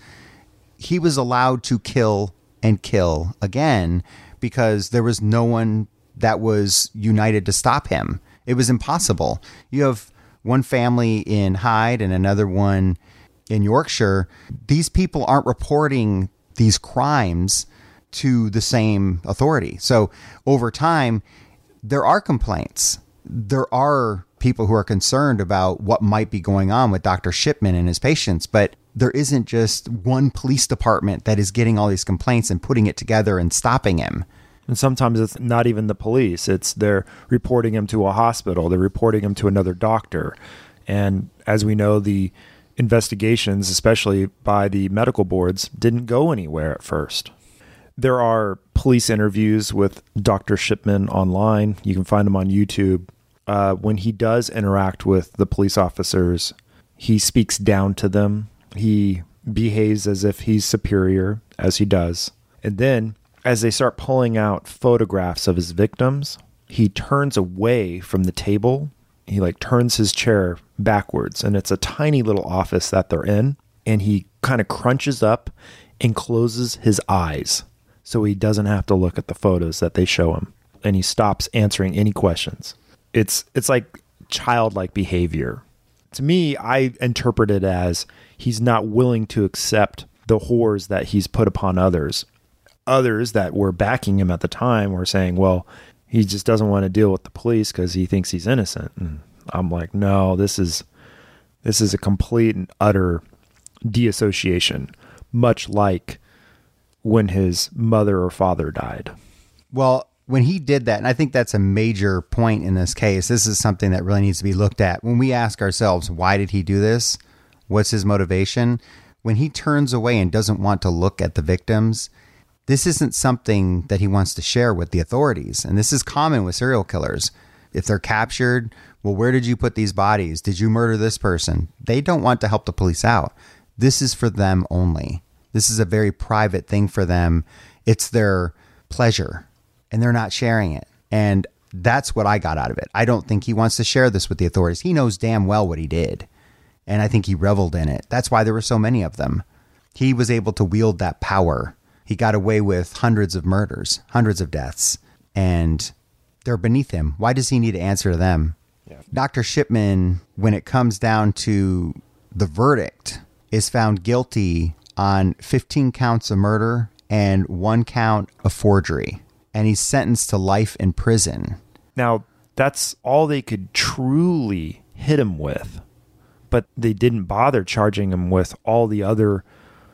A: he was allowed to kill and kill again because there was no one that was united to stop him. It was impossible. You have one family in Hyde and another one in Yorkshire. These people aren't reporting these crimes to the same authority. So over time, there are complaints. There are people who are concerned about what might be going on with Doctor Shipman and his patients, but there isn't just one police department that is getting all these complaints and putting it together and stopping him.
C: And sometimes it's not even the police. It's they're reporting him to a hospital. They're reporting him to another doctor. And as we know, the investigations, especially by the medical boards, didn't go anywhere at first. There are police interviews with Doctor Shipman online. You can find them on YouTube. Uh, when he does interact with the police officers, he speaks down to them. He behaves as if he's superior, as he does. And then, as they start pulling out photographs of his victims, he turns away from the table. He like turns his chair backwards, and it's a tiny little office that they're in. And he kind of crunches up and closes his eyes so he doesn't have to look at the photos that they show him. And he stops answering any questions. It's it's like childlike behavior. To me, I interpret it as he's not willing to accept the horrors that he's put upon others. Others that were backing him at the time were saying, well, he just doesn't want to deal with the police because he thinks he's innocent. And I'm like, no, this is this is a complete and utter deassociation, much like when his mother or father died.
A: Well, when he did that, and I think that's a major point in this case, this is something that really needs to be looked at. When we ask ourselves, why did he do this? What's his motivation? When he turns away and doesn't want to look at the victims, this isn't something that he wants to share with the authorities. And this is common with serial killers. If they're captured, well, where did you put these bodies? Did you murder this person? They don't want to help the police out. This is for them only. This is a very private thing for them. It's their pleasure, and they're not sharing it. And that's what I got out of it. I don't think he wants to share this with the authorities. He knows damn well what he did. And I think he reveled in it. That's why there were so many of them. He was able to wield that power. He got away with hundreds of murders, hundreds of deaths, and they're beneath him. Why does he need to answer to them? Yeah. Doctor Shipman, when it comes down to the verdict, is found guilty on fifteen counts of murder and one count of forgery. And he's sentenced to life in prison.
C: Now, that's all they could truly hit him with. But they didn't bother charging him with all the other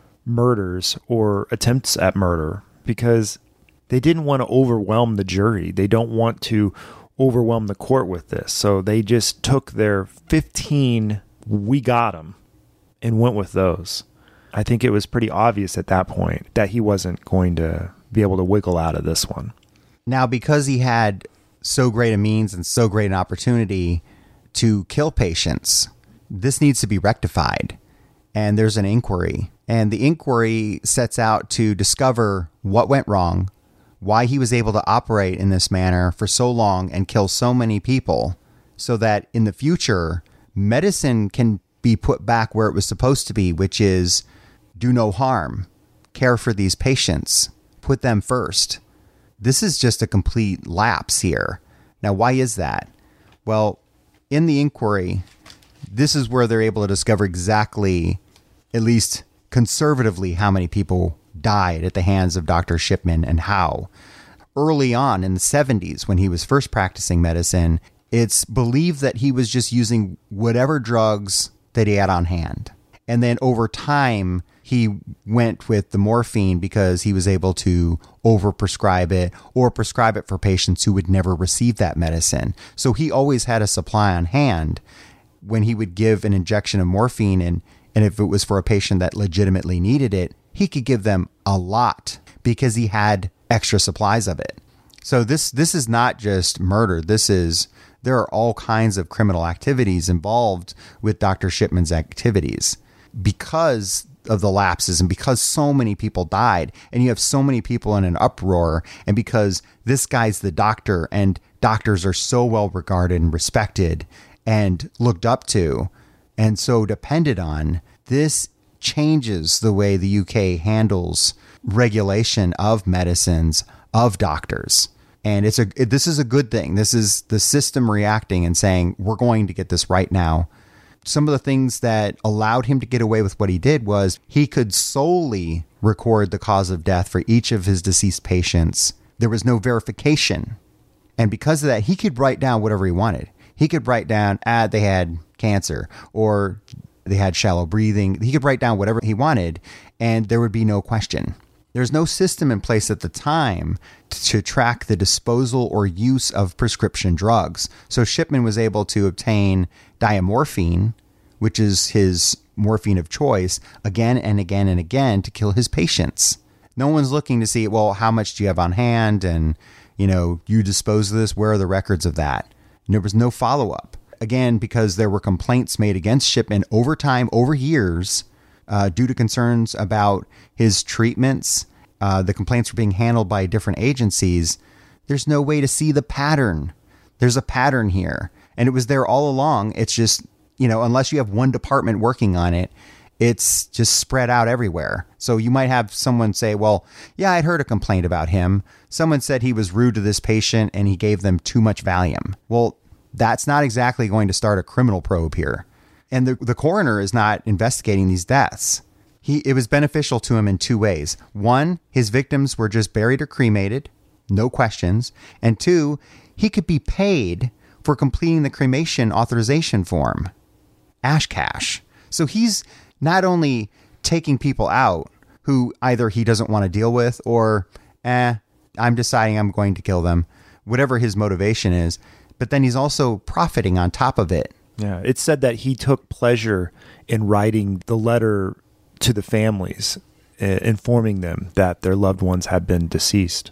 C: murders or attempts at murder because they didn't want to overwhelm the jury. They don't want to overwhelm the court with this. So they just took their fifteen, we got him, and went with those. I think it was pretty obvious at that point that he wasn't going to be able to wiggle out of this one.
A: Now, because he had so great a means and so great an opportunity to kill patients, this needs to be rectified. And there's an inquiry. And the inquiry sets out to discover what went wrong, why he was able to operate in this manner for so long and kill so many people, so that in the future, medicine can be put back where it was supposed to be, which is do no harm, care for these patients, put them first. This is just a complete lapse here. Now, why is that? Well, in the inquiry, this is where they're able to discover exactly, at least conservatively, how many people died at the hands of Doctor Shipman and how. Early on in the seventies, when he was first practicing medicine, it's believed that he was just using whatever drugs that he had on hand. And then over time, he went with the morphine because he was able to overprescribe it or prescribe it for patients who would never receive that medicine. So he always had a supply on hand when he would give an injection of morphine. And, and if it was for a patient that legitimately needed it, he could give them a lot because he had extra supplies of it. So this this is not just murder. This is, there are all kinds of criminal activities involved with Doctor Shipman's activities. Because of the lapses and because so many people died and you have so many people in an uproar and because this guy's the doctor and doctors are so well regarded and respected and looked up to and so depended on, this changes the way the U K handles regulation of medicines, of doctors. And it's a this is a good thing. This is the system reacting and saying, we're going to get this right now. Some of the things that allowed him to get away with what he did was he could solely record the cause of death for each of his deceased patients. There was no verification. And because of that, he could write down whatever he wanted. He could write down, ah, they had cancer or they had shallow breathing. He could write down whatever he wanted and there would be no question. There's no system in place at the time to track the disposal or use of prescription drugs. So Shipman was able to obtain diamorphine, which is his morphine of choice, again and again and again to kill his patients. No one's looking to see, well, how much do you have on hand? And, you know, you dispose of this. Where are the records of that? And there was no follow-up. Again, because there were complaints made against Shipman over time, over years, Uh, due to concerns about his treatments, uh, the complaints were being handled by different agencies. There's no way to see the pattern. There's a pattern here. And it was there all along. It's just, you know, unless you have one department working on it, it's just spread out everywhere. So you might have someone say, well, yeah, I'd heard a complaint about him. Someone said he was rude to this patient and he gave them too much Valium. Well, that's not exactly going to start a criminal probe here. And the, the coroner is not investigating these deaths. He, it was beneficial to him in two ways. One, his victims were just buried or cremated, no questions. And two, he could be paid for completing the cremation authorization form, ash cash. So he's not only taking people out who either he doesn't want to deal with or, eh, I'm deciding I'm going to kill them, whatever his motivation is, but then he's also profiting on top of it.
C: Yeah, it said that he took pleasure in writing the letter to the families, uh, informing them that their loved ones had been deceased.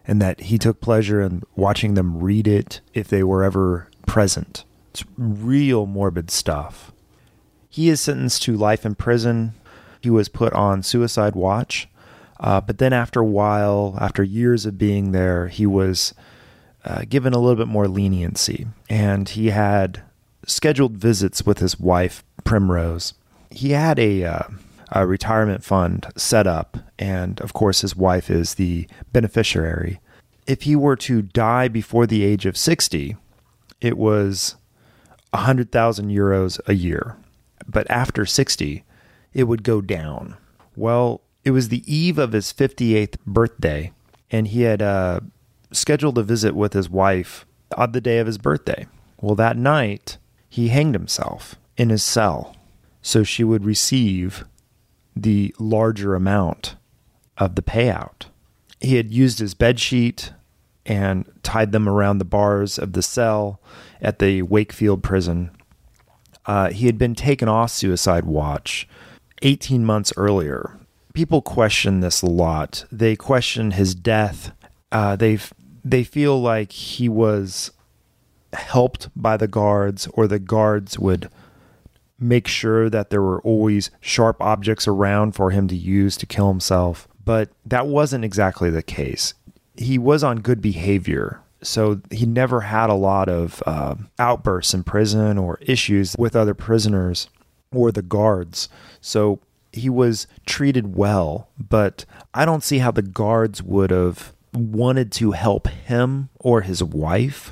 C: and that he took pleasure in watching them read it if they were ever present. It's real morbid stuff. He is sentenced to life in prison. He was put on suicide watch. Uh, but then after a while, after years of being there, he was uh, given a little bit more leniency. And he had scheduled visits with his wife, Primrose. He had a, uh, a retirement fund set up. And of course, his wife is the beneficiary. If he were to die before the age of sixty, it was one hundred thousand euros a year. But after sixty, it would go down. Well, it was the eve of his fifty-eighth birthday, and he had uh, scheduled a visit with his wife on the day of his birthday. Well, that night, he hanged himself in his cell, so she would receive the larger amount of the payout. He had used his bedsheet and tied them around the bars of the cell at the Wakefield prison. Uh, he had been taken off suicide watch eighteen months earlier. People question this a lot. They question his death. Uh, they they feel like he was helped by the guards, or the guards would make sure that there were always sharp objects around for him to use to kill himself. But that wasn't exactly the case. He was on good behavior, so he never had a lot of uh, outbursts in prison or issues with other prisoners or the guards. So he was treated well, but I don't see how the guards would have wanted to help him or his wife.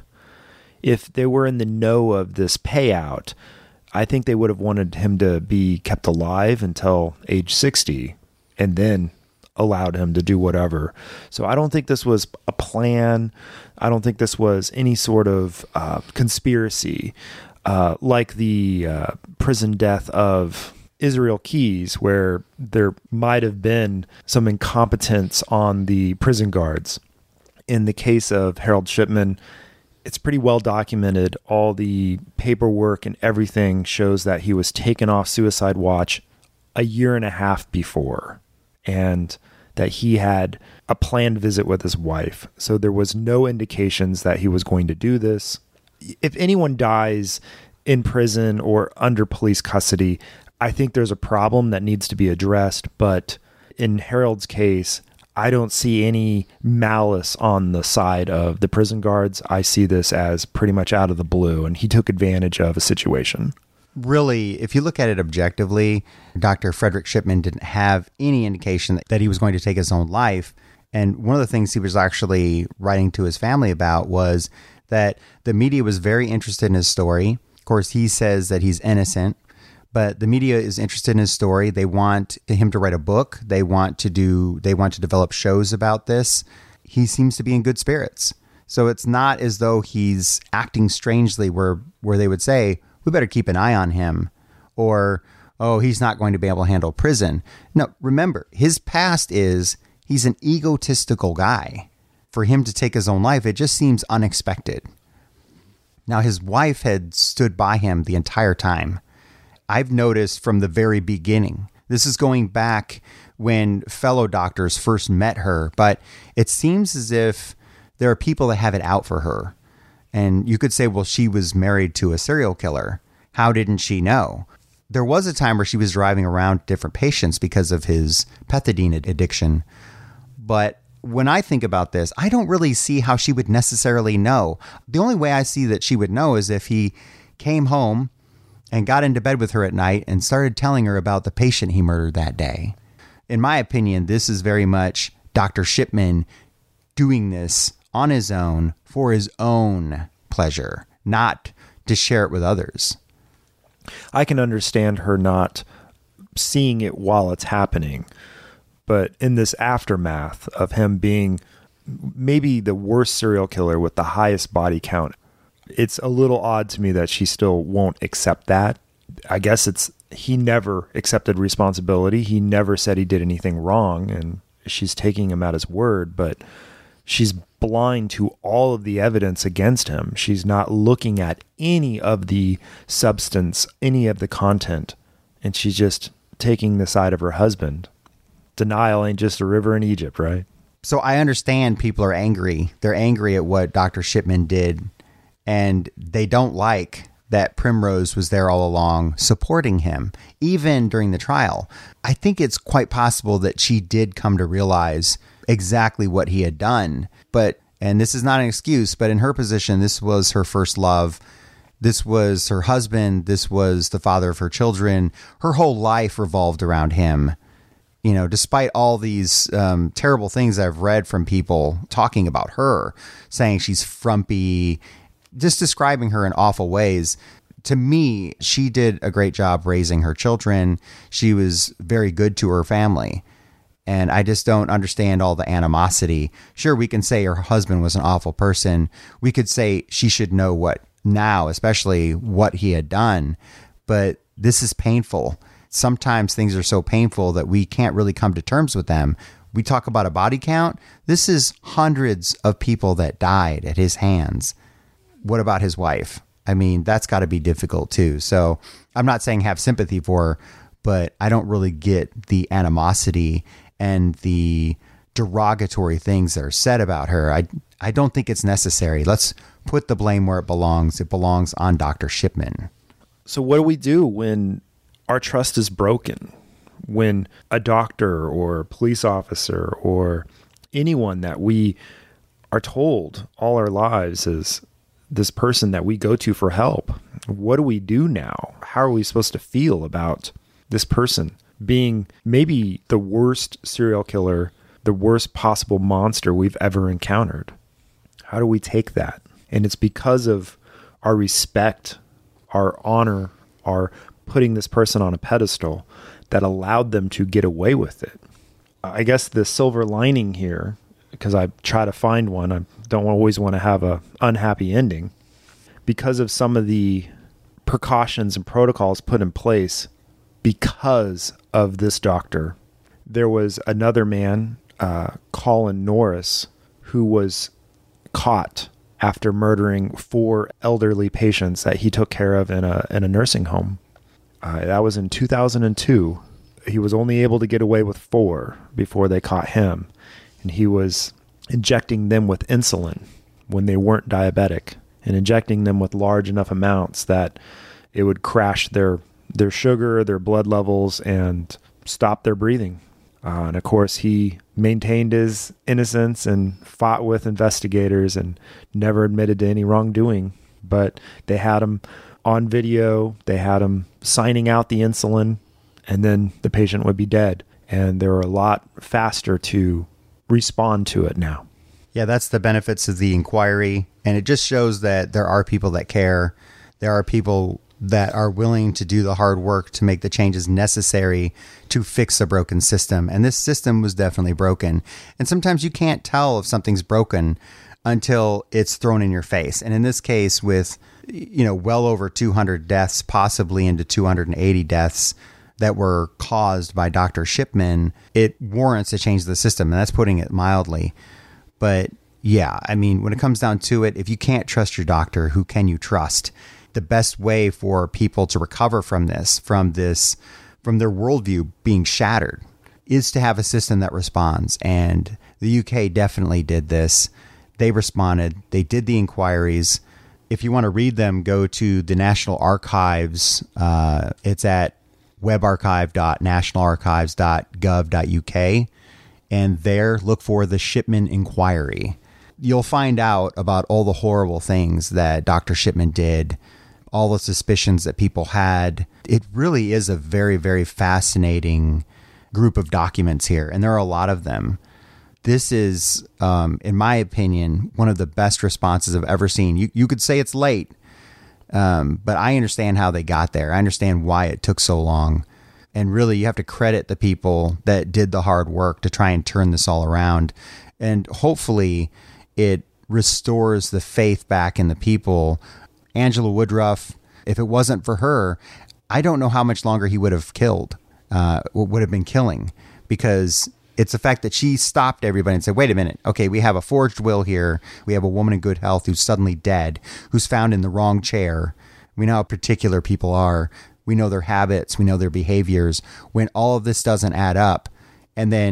C: If they were in the know of this payout, I think they would have wanted him to be kept alive until age sixty and then allowed him to do whatever. So I don't think this was a plan. I don't think this was any sort of uh, conspiracy, uh, like the uh, prison death of Israel Keyes, where there might have been some incompetence on the prison guards. In the case of Harold Shipman, it's pretty well documented. All the paperwork and everything shows that he was taken off suicide watch a year and a half before, and that he had a planned visit with his wife. So there was no indications that he was going to do this. If anyone dies in prison or under police custody, I think there's a problem that needs to be addressed. But in Harold's case, I don't see any malice on the side of the prison guards. I see this as pretty much out of the blue, and he took advantage of a situation.
A: Really, if you look at it objectively, Doctor Frederick Shipman didn't have any indication that he was going to take his own life. And one of the things he was actually writing to his family about was that the media was very interested in his story. Of course, he says that he's innocent, but the media is interested in his story. They want him to write a book. They want to do, they want to develop shows about this. He seems to be in good spirits. So it's not as though he's acting strangely where, where they would say, we better keep an eye on him, or, oh, he's not going to be able to handle prison. No, remember, his past is he's an egotistical guy. For him to take his own life, it just seems unexpected. Now, his wife had stood by him the entire time. I've noticed from the very beginning, this is going back when fellow doctors first met her, but it seems as if there are people that have it out for her. And you could say, well, she was married to a serial killer. How didn't she know? There was a time where she was driving around different patients because of his pethidine addiction. But when I think about this, I don't really see how she would necessarily know. The only way I see that she would know is if he came home and got into bed with her at night and started telling her about the patient he murdered that day. In my opinion, this is very much Doctor Shipman doing this on his own for his own pleasure, not to share it with others.
C: I can understand her not seeing it while it's happening, but in this aftermath of him being maybe the worst serial killer with the highest body count, it's a little odd to me that she still won't accept that. I guess it's he never accepted responsibility. He never said he did anything wrong, and she's taking him at his word, but she's blind to all of the evidence against him. She's not looking at any of the substance, any of the content, and she's just taking the side of her husband. Denial ain't just a river in Egypt, right?
A: So I understand people are angry. They're angry at what Doctor Shipman did, and they don't like that Primrose was there all along supporting him, even during the trial. I think it's quite possible that she did come to realize exactly what he had done. But, and this is not an excuse, but in her position, this was her first love. This was her husband. This was the father of her children. Her whole life revolved around him. You know, despite all these um, terrible things I've read from people talking about her, saying she's frumpy, just describing her in awful ways. To me, she did a great job raising her children. She was very good to her family. And I just don't understand all the animosity. Sure, we can say her husband was an awful person. We could say she should know what now, especially what he had done. But this is painful. Sometimes things are so painful that we can't really come to terms with them. We talk about a body count. This is hundreds of people that died at his hands. What about his wife? I mean, that's got to be difficult too. So I'm not saying have sympathy for her, but I don't really get the animosity and the derogatory things that are said about her. I, I don't think it's necessary. Let's put the blame where it belongs. It belongs on Doctor Shipman.
C: So what do we do when our trust is broken? When a doctor or police officer or anyone that we are told all our lives is this person that we go to for help, what do we do now? How are we supposed to feel about this person being maybe the worst serial killer, the worst possible monster we've ever encountered? How do we take that? And it's because of our respect, our honor, our putting this person on a pedestal that allowed them to get away with it. I guess the silver lining here, because I try to find one, I don't always want to have a unhappy ending. Because of some of the precautions and protocols put in place because of this doctor, there was another man, uh, Colin Norris, who was caught after murdering four elderly patients that he took care of in a in a nursing home. Uh, that was in two thousand two. He was only able to get away with four before they caught him. And he was injecting them with insulin when they weren't diabetic, and injecting them with large enough amounts that it would crash their their sugar, their blood levels, and stop their breathing. Uh, and of course, he maintained his innocence and fought with investigators and never admitted to any wrongdoing. But they had him on video, they had him signing out the insulin, and then the patient would be dead. And they were a lot faster to respond to it now.
A: Yeah, that's the benefits of the inquiry. And it just shows that there are people that care. There are people that are willing to do the hard work to make the changes necessary to fix a broken system. And this system was definitely broken. And sometimes you can't tell if something's broken until it's thrown in your face. And in this case, with, you know, well over two hundred deaths, possibly into two hundred eighty deaths that were caused by Doctor Shipman, it warrants a change to the system. And that's putting it mildly. But yeah, I mean, when it comes down to it, if you can't trust your doctor, who can you trust? The best way for people to recover from this, from this, from their worldview being shattered, is to have a system that responds. And the U K definitely did this. They responded. They did the inquiries. If you want to read them, go to the National Archives. Uh, it's at webarchive dot national archives dot gov dot U K. And there, look for the Shipman Inquiry. You'll find out about all the horrible things that Doctor Shipman did, all the suspicions that people had. It really is a very, very fascinating group of documents here, and there are a lot of them. This is, um, in my opinion, one of the best responses I've ever seen. You, you could say it's late, um, but I understand how they got there. I understand why it took so long. And really, you have to credit the people that did the hard work to try and turn this all around. And hopefully, it restores the faith back in the people. Angela Woodruff, if it wasn't for her, I don't know how much longer he would have killed, uh, would have been killing, because it's the fact that she stopped everybody and said, wait a minute. Okay, we have a forged will here. We have a woman in good health who's suddenly dead, who's found in the wrong chair. We know how particular people are. We know their habits. We know their behaviors. When all of this doesn't add up, and then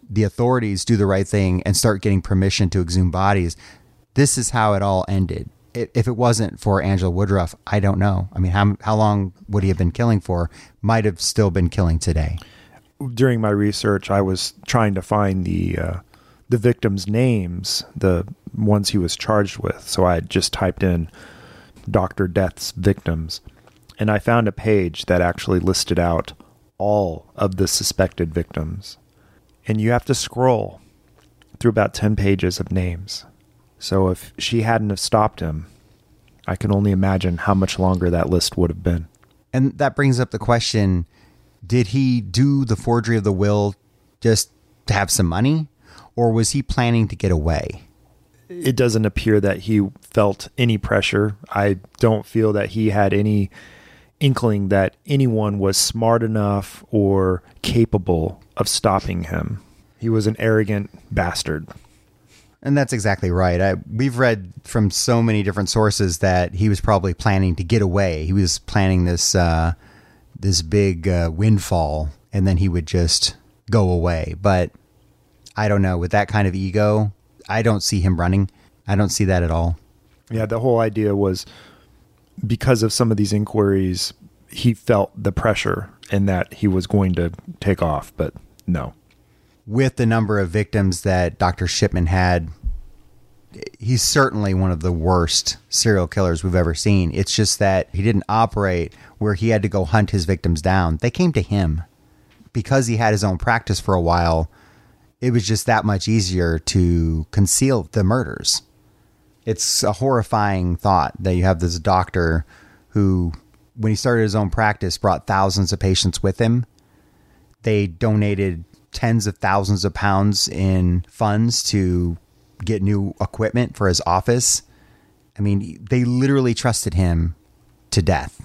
A: the authorities do the right thing and start getting permission to exhume bodies, this is how it all ended. If it wasn't for Angela Woodruff, I don't know. I mean, how how long would he have been killing for? Might have still been killing today.
C: During my research, I was trying to find the uh, the victims' names, the ones he was charged with. So I just typed in Doctor Death's victims, and I found a page that actually listed out all of the suspected victims. And you have to scroll through about ten pages of names. So if she hadn't have stopped him, I can only imagine how much longer that list would have been.
A: And that brings up the question, did he do the forgery of the will just to have some money, or was he planning to get away?
C: It doesn't appear that he felt any pressure. I don't feel that he had any inkling that anyone was smart enough or capable of stopping him. He was an arrogant bastard.
A: And that's exactly right. I, we've read from so many different sources that he was probably planning to get away. He was planning this uh, this big uh, windfall, and then he would just go away. But I don't know. With that kind of ego, I don't see him running. I don't see that at all.
C: Yeah, the whole idea was because of some of these inquiries, he felt the pressure and that he was going to take off, but no.
A: With the number of victims that Doctor Shipman had, he's certainly one of the worst serial killers we've ever seen. It's just that he didn't operate where he had to go hunt his victims down. They came to him. Because he had his own practice for a while, it was just that much easier to conceal the murders. It's a horrifying thought that you have this doctor who, when he started his own practice, brought thousands of patients with him. They donated tens of thousands of pounds in funds to get new equipment for his office. I mean, they literally trusted him to death.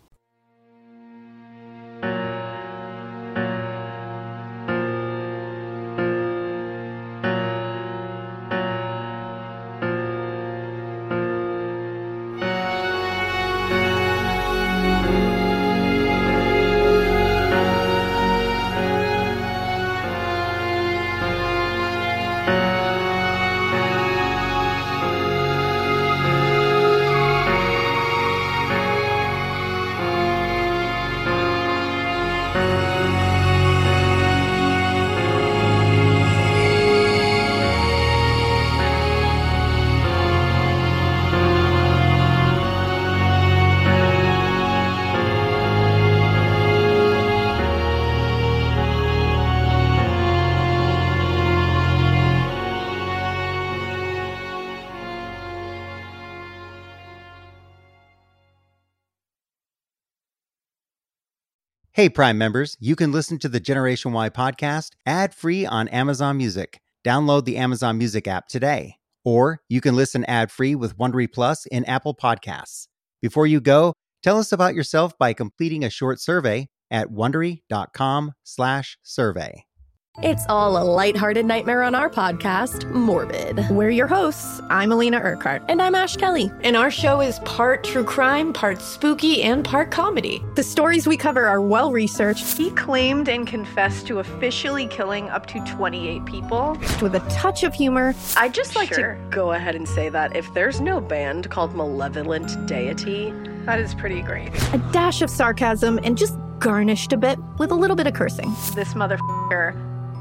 A: Hey, Prime members, you can listen to the Generation Y podcast ad-free on Amazon Music. Download the Amazon Music app today. Or you can listen ad-free with Wondery Plus in Apple Podcasts. Before you go, tell us about yourself by completing a short survey at Wondery.com slash survey.
D: It's all a lighthearted nightmare on our podcast, Morbid.
E: We're your hosts. I'm Alina Urquhart.
D: And I'm Ash Kelly.
E: And our show is part true crime, part spooky, and part comedy. The stories we cover are well-researched.
F: He claimed and confessed to officially killing up to twenty-eight people.
E: With a touch of humor.
F: I'd just like
G: sure.
F: to go ahead and say that if there's no band called Malevolent Deity,
G: that is pretty great.
E: A dash of sarcasm and just garnished a bit with a little bit of cursing.
F: This motherfucker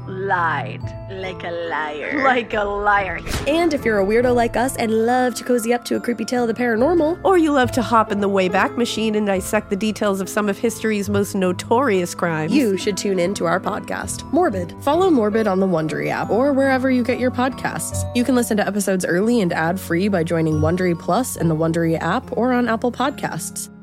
F: lied
G: like a liar.
F: Like a liar.
D: And if you're a weirdo like us and love to cozy up to a creepy tale of the paranormal,
E: or you love to hop in the Wayback Machine and dissect the details of some of history's most notorious crimes,
D: you should tune in to our podcast, Morbid. Follow Morbid on the Wondery app or wherever you get your podcasts. You can listen to episodes early and ad-free by joining Wondery Plus in the Wondery app or on Apple Podcasts.